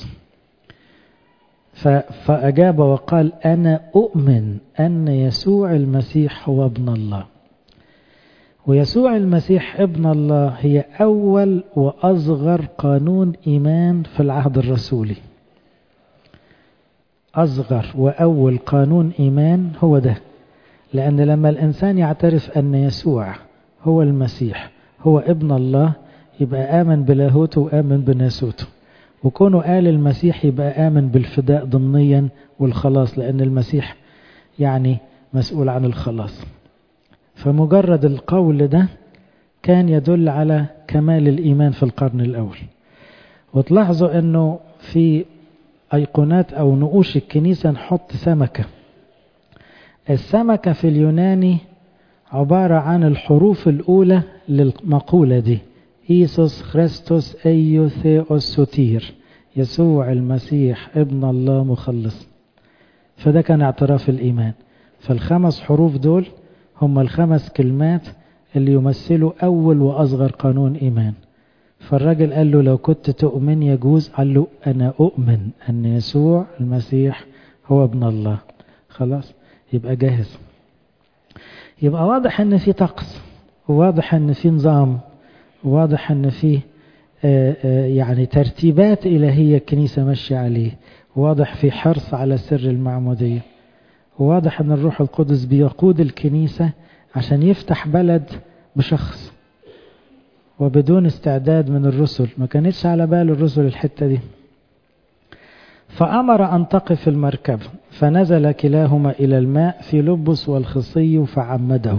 A: فأجاب وقال: أنا أؤمن أن يسوع المسيح هو ابن الله. ويسوع المسيح ابن الله هي أول وأصغر قانون إيمان في العهد الرسولي. أصغر وأول قانون إيمان هو ده، لأن لما الإنسان يعترف أن يسوع هو المسيح هو ابن الله يبقى آمن بلاهوته وآمن بناسوته، وكونه قال المسيح يبقى آمن بالفداء ضمنيا والخلاص، لأن المسيح يعني مسؤول عن الخلاص. فمجرد القول ده كان يدل على كمال الإيمان في القرن الأول. وتلاحظوا أنه في أيقونات أو نقوش الكنيسة نحط سمكة. السمكة في اليوناني عبارة عن الحروف الأولى للمقولة دي: إيسوس خريستوس أيو ثيوس سوتير، يسوع المسيح ابن الله مخلص. فده كان اعتراف الإيمان. فالخمس حروف دول هم الخمس كلمات اللي يمثلوا أول وأصغر قانون إيمان. فالراجل قال له: لو كنت تؤمن يجوز. قال له: أنا أؤمن أن يسوع المسيح هو ابن الله. خلاص يبقى جاهز. يبقى واضح أن في طقس، وواضح أن في نظام، وواضح أن في يعني ترتيبات إلهية الكنيسة ماشية عليه، وواضح في حرص على سر المعمودية، وواضح أن الروح القدس بيقود الكنيسة عشان يفتح بلد بشخص وبدون استعداد من الرسل. ما كانتش على بال الرسل الحتة دي. فأمر أن تقف المركب، فنزل كلاهما إلى الماء في لبس والخصي فعمده.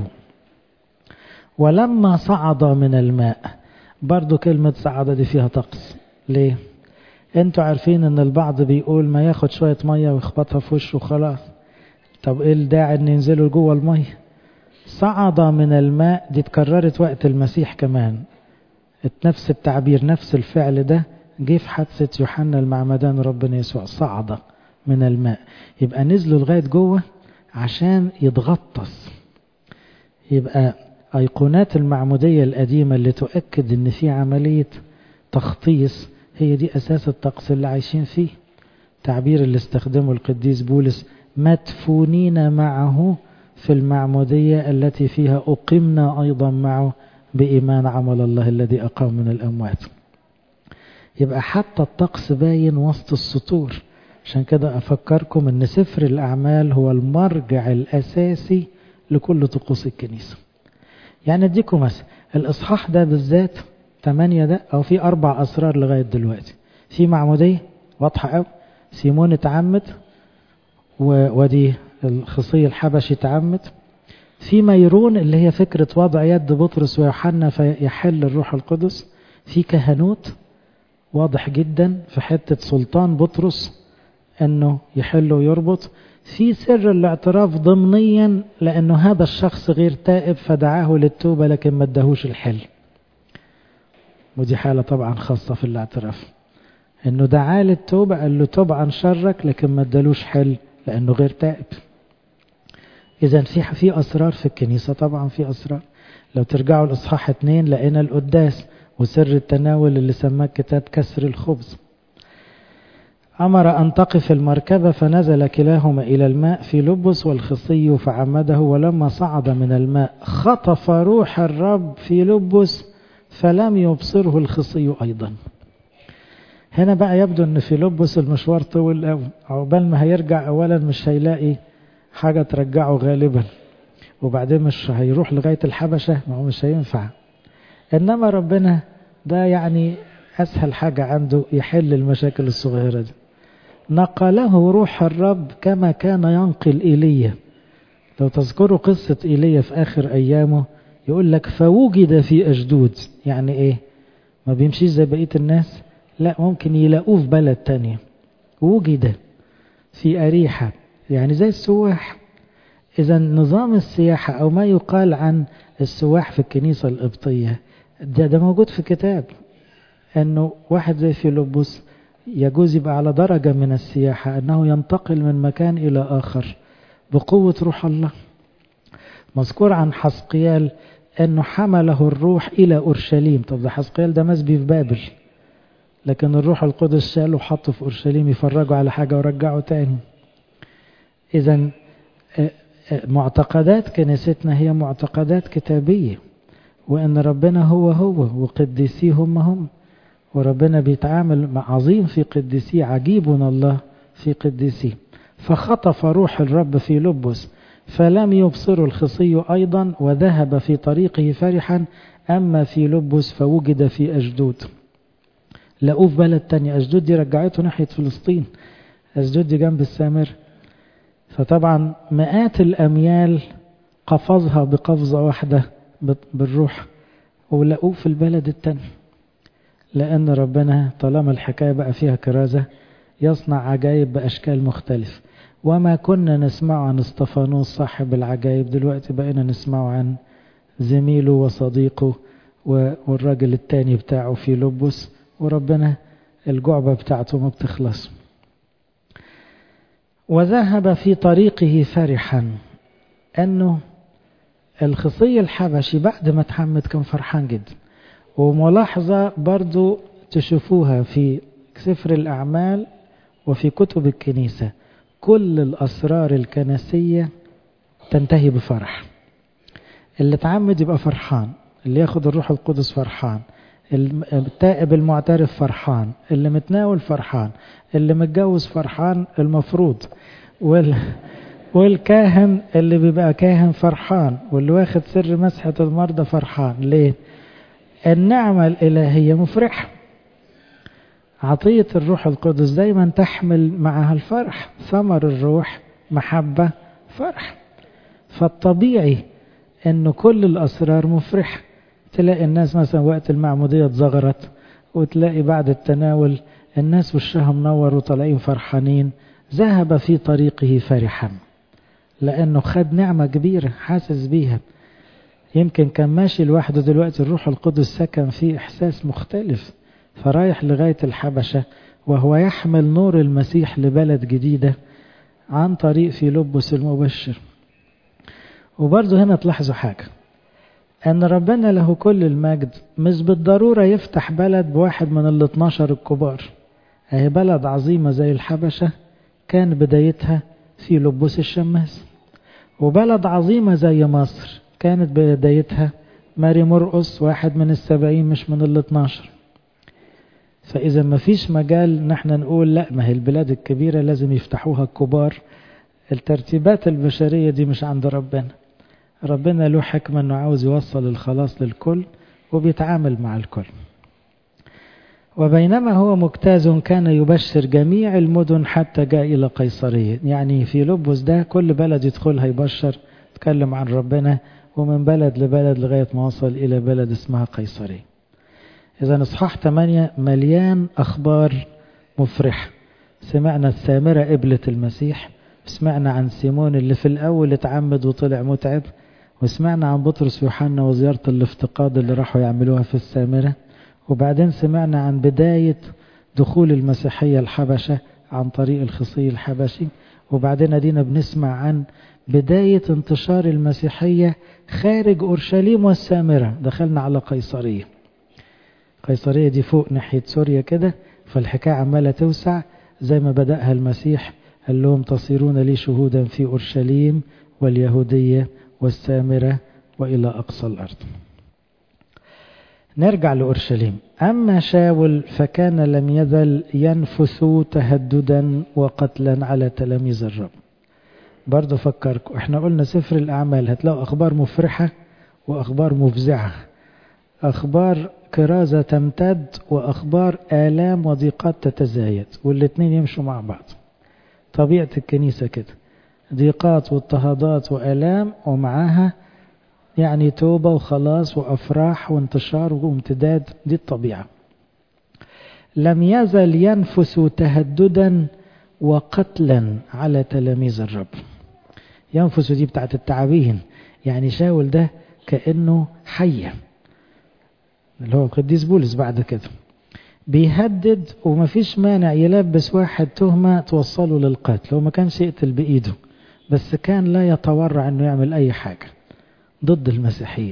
A: ولما صعد من الماء، برضو كلمة صعد دي فيها طقس. ليه؟ انتوا عارفين ان البعض بيقول ما ياخد شوية مية ويخبطها في وشه وخلاص. طب ايه الداعي ان ينزلوا جوه المية؟ صعد من الماء دي اتكررت وقت المسيح كمان، نفس التعبير نفس الفعل ده جه في حادثة يوحنا المعمدان ربنا يسوع، صعد من الماء. يبقى نزلوا لغاية جوه عشان يتغطس. يبقى أيقونات المعمودية القديمة اللي تؤكد ان في عملية تخطيص هي دي أساس الطقس اللي عايشين فيه. تعبير اللي استخدمه القديس بولس مدفونين معه في المعمودية التي فيها أقمنا أيضا معه بإيمان عمل الله الذي أقام من الأموات. يبقى حتى الطقس باين وسط السطور. عشان كده أفكركم أن سفر الأعمال هو المرجع الأساسي لكل طقوس الكنيسة. يعني أديكم مثلا الإصحاح ده بالذات ثمانية ده أو في أربع أسرار لغاية دلوقتي. في معمودية واضحة أوي، سيمون اتعمد ودي الخصي الحبشي اتعمد. في ميرون اللي هي فكرة وضع يد بطرس ويوحنا فيحل الروح القدس. في كهنوت واضح جدا في حتة سلطان بطرس أنه يحل ويربط. في سر الاعتراف ضمنيا لأنه هذا الشخص غير تائب فدعاه للتوبة لكن ما ادهوش الحل، ودي حالة طبعا خاصة في الاعتراف، أنه دعاه للتوبة قال له توب عن شرك لكن ما ادالوش حل لأنه غير تائب. إذن في في أسرار في الكنيسة، طبعا في أسرار. لو ترجعوا الإصحاح اتنين لقينا القداس وسر التناول اللي سماه كتاب كسر الخبز. أمر أن تقف المركبة فنزل كلاهما إلى الماء في لبس والخصي فعمده، ولما صعد من الماء خطف روح الرب في لبس فلم يبصره الخصي أيضا. هنا بقى يبدو أن في لبس المشوار طول قوي، عقبال ما هيرجع أولا مش هيلاقي حاجة ترجعه غالبا، وبعدين مش هيروح لغاية الحبشة، ما هو مش هينفع. إنما ربنا ده يعني أسهل حاجة عنده يحل المشاكل الصغيرة دي. نقله روح الرب كما كان ينقل إيليا. لو تذكروا قصة إيليا في آخر أيامه يقول لك فوجد في أشدود. يعني إيه؟ ما بيمشيش زي بقية الناس، لا ممكن يلاقوه في بلد تانية. وجد في أريحة يعني زي السواح. إذا نظام السياحة أو ما يقال عن السواح في الكنيسة القبطية ده, ده موجود في كتاب، أنه واحد زي فيلبس يجوز يبقى على درجة من السياحة أنه ينتقل من مكان إلى آخر بقوة روح الله. مذكور عن حسقيال أنه حمله الروح إلى أورشليم. طب ده حسقيال ده مسبي في بابل، لكن الروح القدس شاله وحطه في أورشليم يفرجوا على حاجة ورجعه تاني. إذن معتقدات كنيستنا هي معتقدات كتابية، وأن ربنا هو هو وقديسيه هم هم، وربنا بيتعامل مع عظيم في قديسيه، عجيبنا الله في قديسيه. فخطف روح الرب في لبس فلم يبصر الخصي أيضا وذهب في طريقه فرحا، أما في لبس فوجد في أشدود. لقوه في بلد تاني. أشدود دي رجعته ناحية فلسطين، أشدود دي جنب السامر. فطبعا مئات الأميال قفزها بقفزة واحدة بالروح ولقوه في البلد التاني، لأن ربنا طالما الحكاية بقى فيها كرازة يصنع عجائب بأشكال مختلفة. وما كنا نسمع عن اسطفانوس صاحب العجائب دلوقتي بقينا نسمع عن زميله وصديقه والراجل التاني بتاعه في لبس، وربنا الجعبة بتاعته ما بتخلص. وذهب في طريقه فرحا. أنه الخصي الحبشي بعد ما اتحمد كان فرحان جدا. وملاحظة برضو تشوفوها في سفر الأعمال وفي كتب الكنيسة، كل الأسرار الكنسية تنتهي بفرح. اللي اتعمد يبقى فرحان، اللي ياخد الروح القدس فرحان، التائب المعترف فرحان، اللي متناول فرحان، اللي متجوز فرحان المفروض، وال... والكاهن اللي بيبقى كاهن فرحان، واللي واخد سر مسحة المرضى فرحان. ليه؟ النعمة الإلهية مفرحة. عطية الروح القدس دايما تحمل معها الفرح، ثمر الروح محبة فرح. فالطبيعي أن كل الأسرار مفرحة. تلاقي الناس مثلا وقت المعمودية اتزغرت، وتلاقي بعد التناول الناس وشها منور وطالعين فرحانين. ذهب في طريقه فرحا لأنه خد نعمة كبيرة حاسس بيها. يمكن كان ماشي لوحده، دلوقتي الروح القدس سكن فيه إحساس مختلف، فرايح لغاية الحبشة وهو يحمل نور المسيح لبلد جديدة عن طريق في لبس المبشر. وبرضه هنا تلاحظوا حاجة، أن ربنا له كل المجد مش بالضرورة يفتح بلد بواحد من ال اتناشر الكبار. هي بلد عظيمة زي الحبشة كان بدايتها في لبوس الشماس، وبلد عظيمة زي مصر كانت بدايتها ماري مرقس واحد من السبعين مش من ال اتناشر. فإذا ما فيش مجال نحن نقول لا، ما هي البلاد الكبيرة لازم يفتحوها الكبار. الترتيبات البشرية دي مش عند ربنا. ربنا له حكمة أنه عاوز يوصل الخلاص للكل وبيتعامل مع الكل. وبينما هو مجتاز كان يبشر جميع المدن حتى جاء إلى قيصرية. يعني في لبس ده كل بلد يدخلها يبشر، يتكلم عن ربنا، ومن بلد لبلد لغاية ما وصل إلى بلد اسمها قيصرية. إذا إصحاح ثمانية مليان أخبار مفرحة. سمعنا السامرة قبلة المسيح، سمعنا عن سيمون اللي في الأول اتعمد وطلع متعب، وسمعنا عن بطرس ويوحنا وزيارة الافتقاد اللي راحوا يعملوها في السامرة، وبعدين سمعنا عن بداية دخول المسيحية الحبشة عن طريق الخصي الحبشي، وبعدين ادينا بنسمع عن بداية انتشار المسيحية خارج أورشليم والسامرة. دخلنا على قيصرية. قيصرية دي فوق ناحية سوريا كده، فالحكاية عمالة توسع زي ما بدأها المسيح، قال لهم تصيرون لي شهودا في أورشليم واليهودية والسامرة وإلى أقصى الأرض. نرجع لأورشليم. أما شاول فكان لم يزل ينفث تهددا وقتلا على تلاميذ الرب. برضو فكركم، احنا قلنا سفر الأعمال هتلاقوا أخبار مفرحة وأخبار مفزعة، أخبار كرازة تمتد وأخبار آلام وضيقات تتزايد، والاتنين يمشوا مع بعض. طبيعة الكنيسة كده، ضيقات واضطهادات وآلام ومعاها يعني توبة وخلاص وأفراح وانتشار وامتداد. دي الطبيعة. لم يزل ينفث تهددا وقتلا على تلاميذ الرب. ينفث دي بتاعت التعابين، يعني شاول ده كأنه حية، اللي هو القديس بولس بعد كده بيهدد، ومفيش مانع يلبس واحد تهمة توصله للقتل. هو ما كانش يقتل بإيده، بس كان لا يتورع انه يعمل اي حاجة ضد المسيحيين.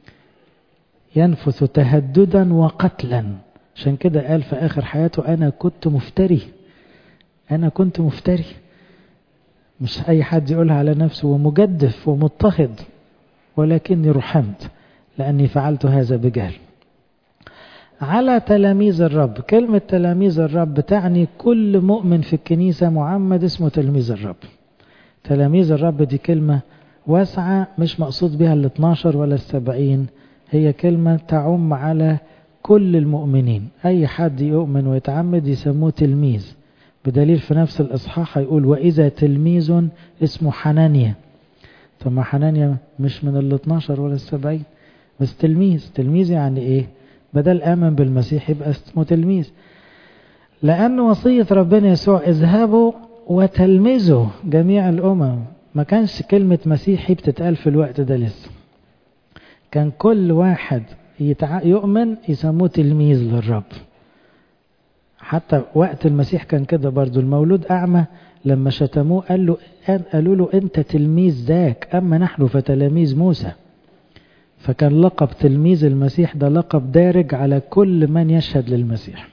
A: ينفث تهددا وقتلا، عشان كده قال في آخر حياته أنا كنت مفتري. أنا كنت مفتري، مش أي حد يقولها على نفسه، ومجدف ومضطهد، ولكني رحمت لأني فعلت هذا بجهل. على تلاميذ الرب. كلمة تلاميذ الرب تعني كل مؤمن في الكنيسة معمد اسمه تلميذ الرب. تلاميذ الرب دي كلمة واسعة، مش مقصود بها ال اتناشر ولا السبعين، هي كلمة تعم على كل المؤمنين. أي حد يؤمن ويتعمد يسموه تلميذ، بدليل في نفس الإصحاح يقول وإذا تلميذ اسمه حنانيا. طب ما حنانيا مش من ال اتناشر ولا السبعين، بس تلميذ. تلميذ يعني إيه؟ بدل آمن بالمسيح يبقى اسمه تلميذ، لأن وصية ربنا يسوع اذهبوا وتلمذوا جميع الأمم. ما كانش كلمة مسيحي بتتقال في الوقت ده لسه، كان كل واحد يتع... يؤمن يسموه تلميذ للرب. حتى وقت المسيح كان كده برضو. المولود أعمى لما شتموه قال له قالوا له أنت تلميذ ذاك، أما نحن فتلاميذ موسى. فكان لقب تلميذ المسيح ده لقب دارج على كل من يشهد للمسيح.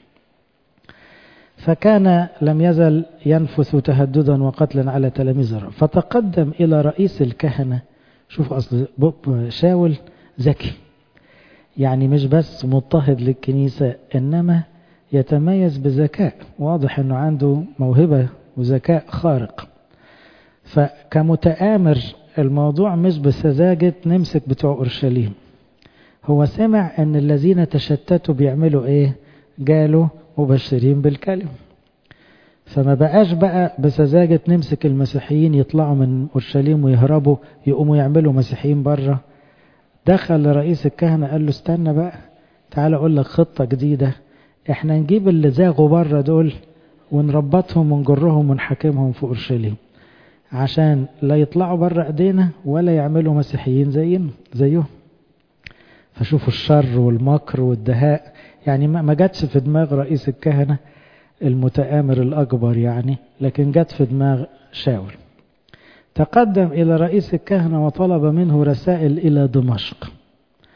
A: فكان لم يزل ينفث تهددا وقتلا على تلاميذ الرب. فتقدم إلى رئيس الكهنة. شوف أصل شاول ذكي، يعني مش بس مضطهد للكنيسة، إنما يتميز بذكاء. واضح أنه عنده موهبة وذكاء خارق. فكمتآمر الموضوع مش بسذاجة نمسك بتوع أورشليم. هو سمع أن الذين تشتتوا بيعملوا إيه؟ قالوا مبشرين بالكلمة. فما بقاش بقى بسذاجة نمسك المسيحيين يطلعوا من أورشليم ويهربوا يقوموا يعملوا مسيحيين بره. دخل رئيس الكهنة قال له استنى بقى، تعال أقول لك خطة جديدة. احنا نجيب اللي زاغوا بره دول ونربطهم ونجرهم ونحاكمهم في أورشليم، عشان لا يطلعوا بره ايدينا ولا يعملوا مسيحيين زينا زيهم. فشوفوا الشر والمكر والدهاء. يعني ما جاتش في دماغ رئيس الكهنة المتآمر الأكبر يعني، لكن جات في دماغ شاول. تقدم إلى رئيس الكهنة وطلب منه رسائل إلى دمشق.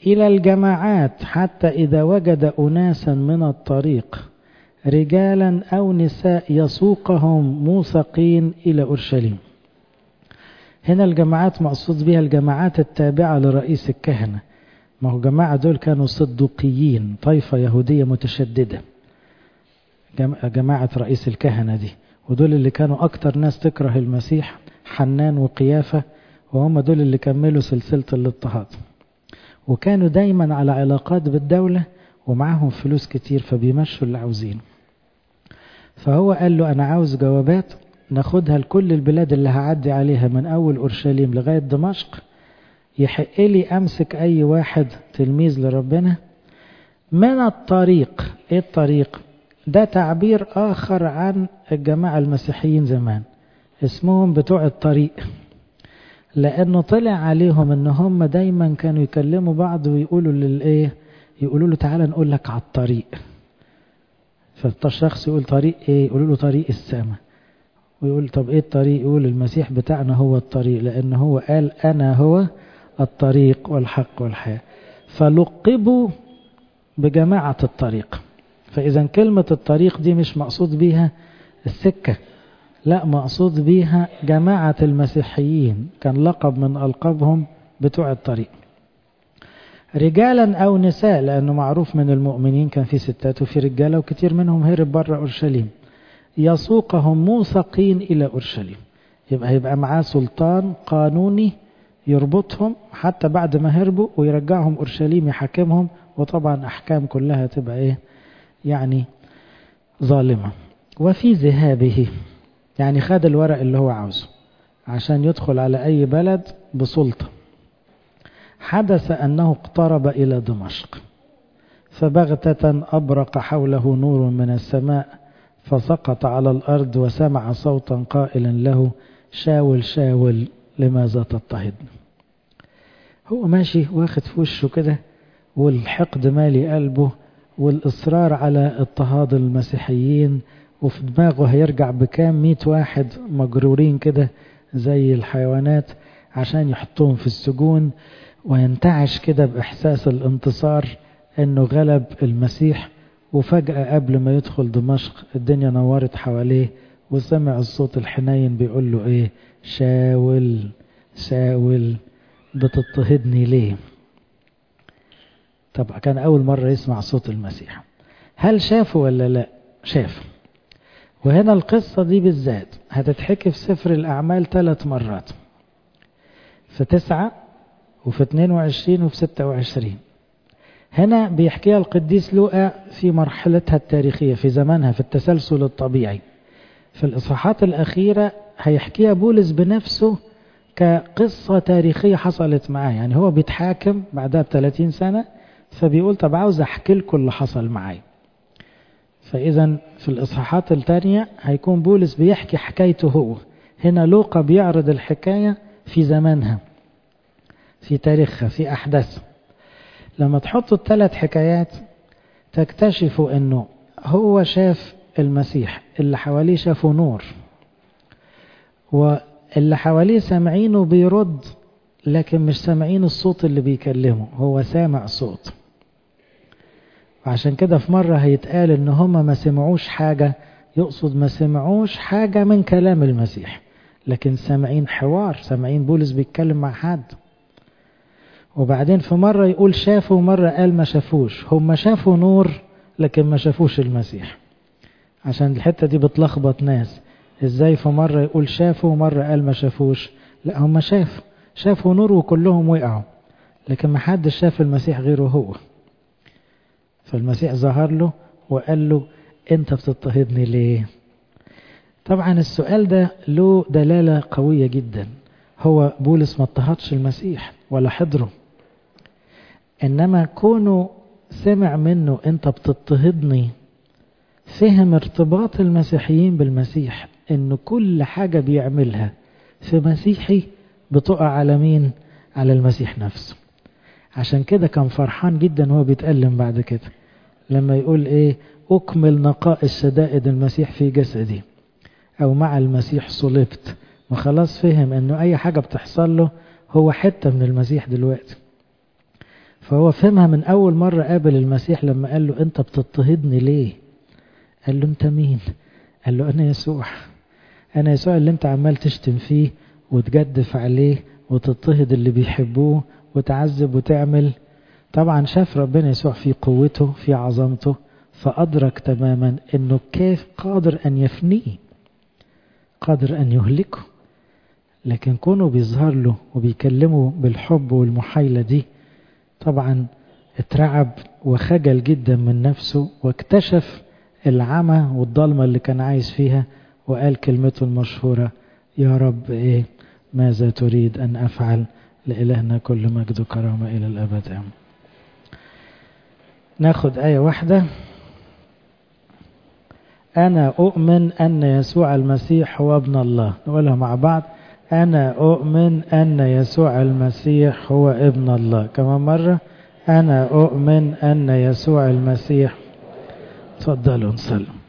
A: إلى الجماعات حتى إذا وجد أناسا من الطريق رجالا أو نساء يسوقهم موثقين إلى أورشليم. هنا الجماعات مقصود بها الجماعات التابعة لرئيس الكهنة. ما هو جماعة دول كانوا صدوقيين، طائفة يهودية متشددة، جماعة رئيس الكهنة دي، ودول اللي كانوا أكتر ناس تكره المسيح، حنان وقيافة، وهم دول اللي كملوا سلسلة الاضطهاد، وكانوا دايما على علاقات بالدولة ومعهم فلوس كتير فبيمشوا اللي عاوزينه. فهو قال له أنا عاوز جوابات ناخدها لكل البلاد اللي هعدي عليها من أول أورشليم لغاية دمشق، يحق لي أمسك أي واحد تلميذ لربنا من الطريق. إيه الطريق؟ ده تعبير آخر عن الجماعة المسيحيين زمان، اسمهم بتوع الطريق، لأنه طلع عليهم إن هم دايما كانوا يكلموا بعض ويقولوا للإيه، يقولوا له تعالى نقول لك على الطريق. فالشخص يقول طريق إيه؟ يقولوا له طريق السماء، ويقول طب إيه الطريق؟ يقول المسيح بتاعنا هو الطريق، لأنه هو قال أنا هو الطريق والحق والحياة، فلقبوا بجماعة الطريق. فإذا كلمة الطريق دي مش مقصود بيها السكة، لا، مقصود بيها جماعة المسيحيين، كان لقب من ألقابهم بتوع الطريق. رجالا أو نساء، لأنه معروف من المؤمنين كان في ستات وفي رجالة، وكتير منهم هرب بره أورشليم. يسوقهم موثقين إلى أورشليم، يبقى هيبقى معاه سلطان قانوني يربطهم حتى بعد ما هربوا ويرجعهم أورشليم يحاكمهم، وطبعا أحكام كلها تبقى إيه يعني ظالمة. وفي ذهابه يعني خد الورق اللي هو عاوزه عشان يدخل على أي بلد بسلطة. حدث أنه اقترب إلى دمشق، فبغتة أبرق حوله نور من السماء، فسقط على الأرض وسمع صوتا قائلا له شاول شاول لماذا تضطهد. هو ماشي واخد في وشه كده، والحقد مالي قلبه، والإصرار على اضطهاد المسيحيين، وفي دماغه هيرجع بكام مئة واحد مجرورين كده زي الحيوانات عشان يحطوهم في السجون، وينتعش كده بإحساس الانتصار انه غلب المسيح. وفجأة قبل ما يدخل دمشق الدنيا نورت حواليه، وسمع الصوت الحنين بيقول له ايه؟ شاول شاول بتضطهدني ليه؟ طبعا كان أول مرة يسمع صوت المسيح. هل شافه ولا لا؟ شاف. وهنا القصة دي بالذات هتتحكي في سفر الأعمال ثلاث مرات، في تسعة وفي اثنين وعشرين وفي ستة وعشرين. هنا بيحكيها القديس لوقا في مرحلتها التاريخية في زمانها في التسلسل الطبيعي. في الإصحاحات الأخيرة هيحكيها بولس بنفسه كقصة تاريخية حصلت معاه، يعني هو بيتحاكم بعدها بثلاثين سنة، فبيقول طب عاوز أحكي لكم اللي حصل معاي. فإذا في الإصحاحات الثانية هيكون بولس بيحكي حكايته هو، هنا لوقا بيعرض الحكاية في زمانها، في تاريخها، في أحداثها. لما تحطوا الثلاث حكايات تكتشفوا أنه هو شاف المسيح، اللي حواليه شافوا نور، واللي حواليه سامعينه بيرد لكن مش سامعين الصوت اللي بيكلمه، هو سامع صوت. وعشان كده في مرة هيتقال ان هم ما سمعوش حاجة، يقصد ما سمعوش حاجة من كلام المسيح، لكن سامعين حوار، سامعين بولس بيتكلم مع حد. وبعدين في مرة يقول شافوا، مرة قال ما شافوش، هم شافوا نور لكن ما شافوش المسيح. عشان الحتة دي بتلخبط ناس، ازاي في مرة يقول شافوا ومرة قال ما شافوش؟ لا، هم شافوا شافوا نور وكلهم وقعوا، لكن ما حد شاف المسيح غيره هو. فالمسيح ظهر له وقال له انت بتضطهدني ليه؟ طبعا السؤال ده له دلالة قوية جدا. هو بولس ما اضطهدش المسيح ولا حضره، انما كونه سمع منه انت بتضطهدني، فهم ارتباط المسيحيين بالمسيح، ان كل حاجة بيعملها في مسيحي بتقع على مين؟ على المسيح نفسه. عشان كده كان فرحان جدا وهو بيتألم بعد كده لما يقول ايه؟ اكمل نقائص شدائد المسيح في جسدي، او مع المسيح صلبت. وخلاص فهم انه اي حاجة بتحصل له هو حتة من المسيح دلوقتي. فهو فهمها من أول مرة قابل المسيح لما قال له أنت بتضطهدني ليه؟ قال له أنت مين؟ قال له أنا يسوع. أنا يسوع اللي أنت عمال تشتم فيه وتجدف عليه وتضطهد اللي بيحبوه وتعذب وتعمل. طبعا شاف ربنا يسوع في قوته في عظمته، فأدرك تماما أنه كيف قادر أن يفنيه، قادر أن يهلكه. لكن كونه بيظهر له وبيكلمه بالحب والمحايلة دي، طبعا اترعب وخجل جدا من نفسه، واكتشف العمى والضلمة اللي كان عايز فيها، وقال كلمته المشهورة: يا رب إيه ماذا تريد أن أفعل؟ لإلهنا كل مجد وكرامة إلى الأبد آمين. ناخد آية واحدة: أنا أؤمن أن يسوع المسيح هو ابن الله. نقولها مع بعض: أنا أؤمن أن يسوع المسيح هو ابن الله. كمان مرة: أنا أؤمن أن يسوع المسيح. تفضلوا نصلي.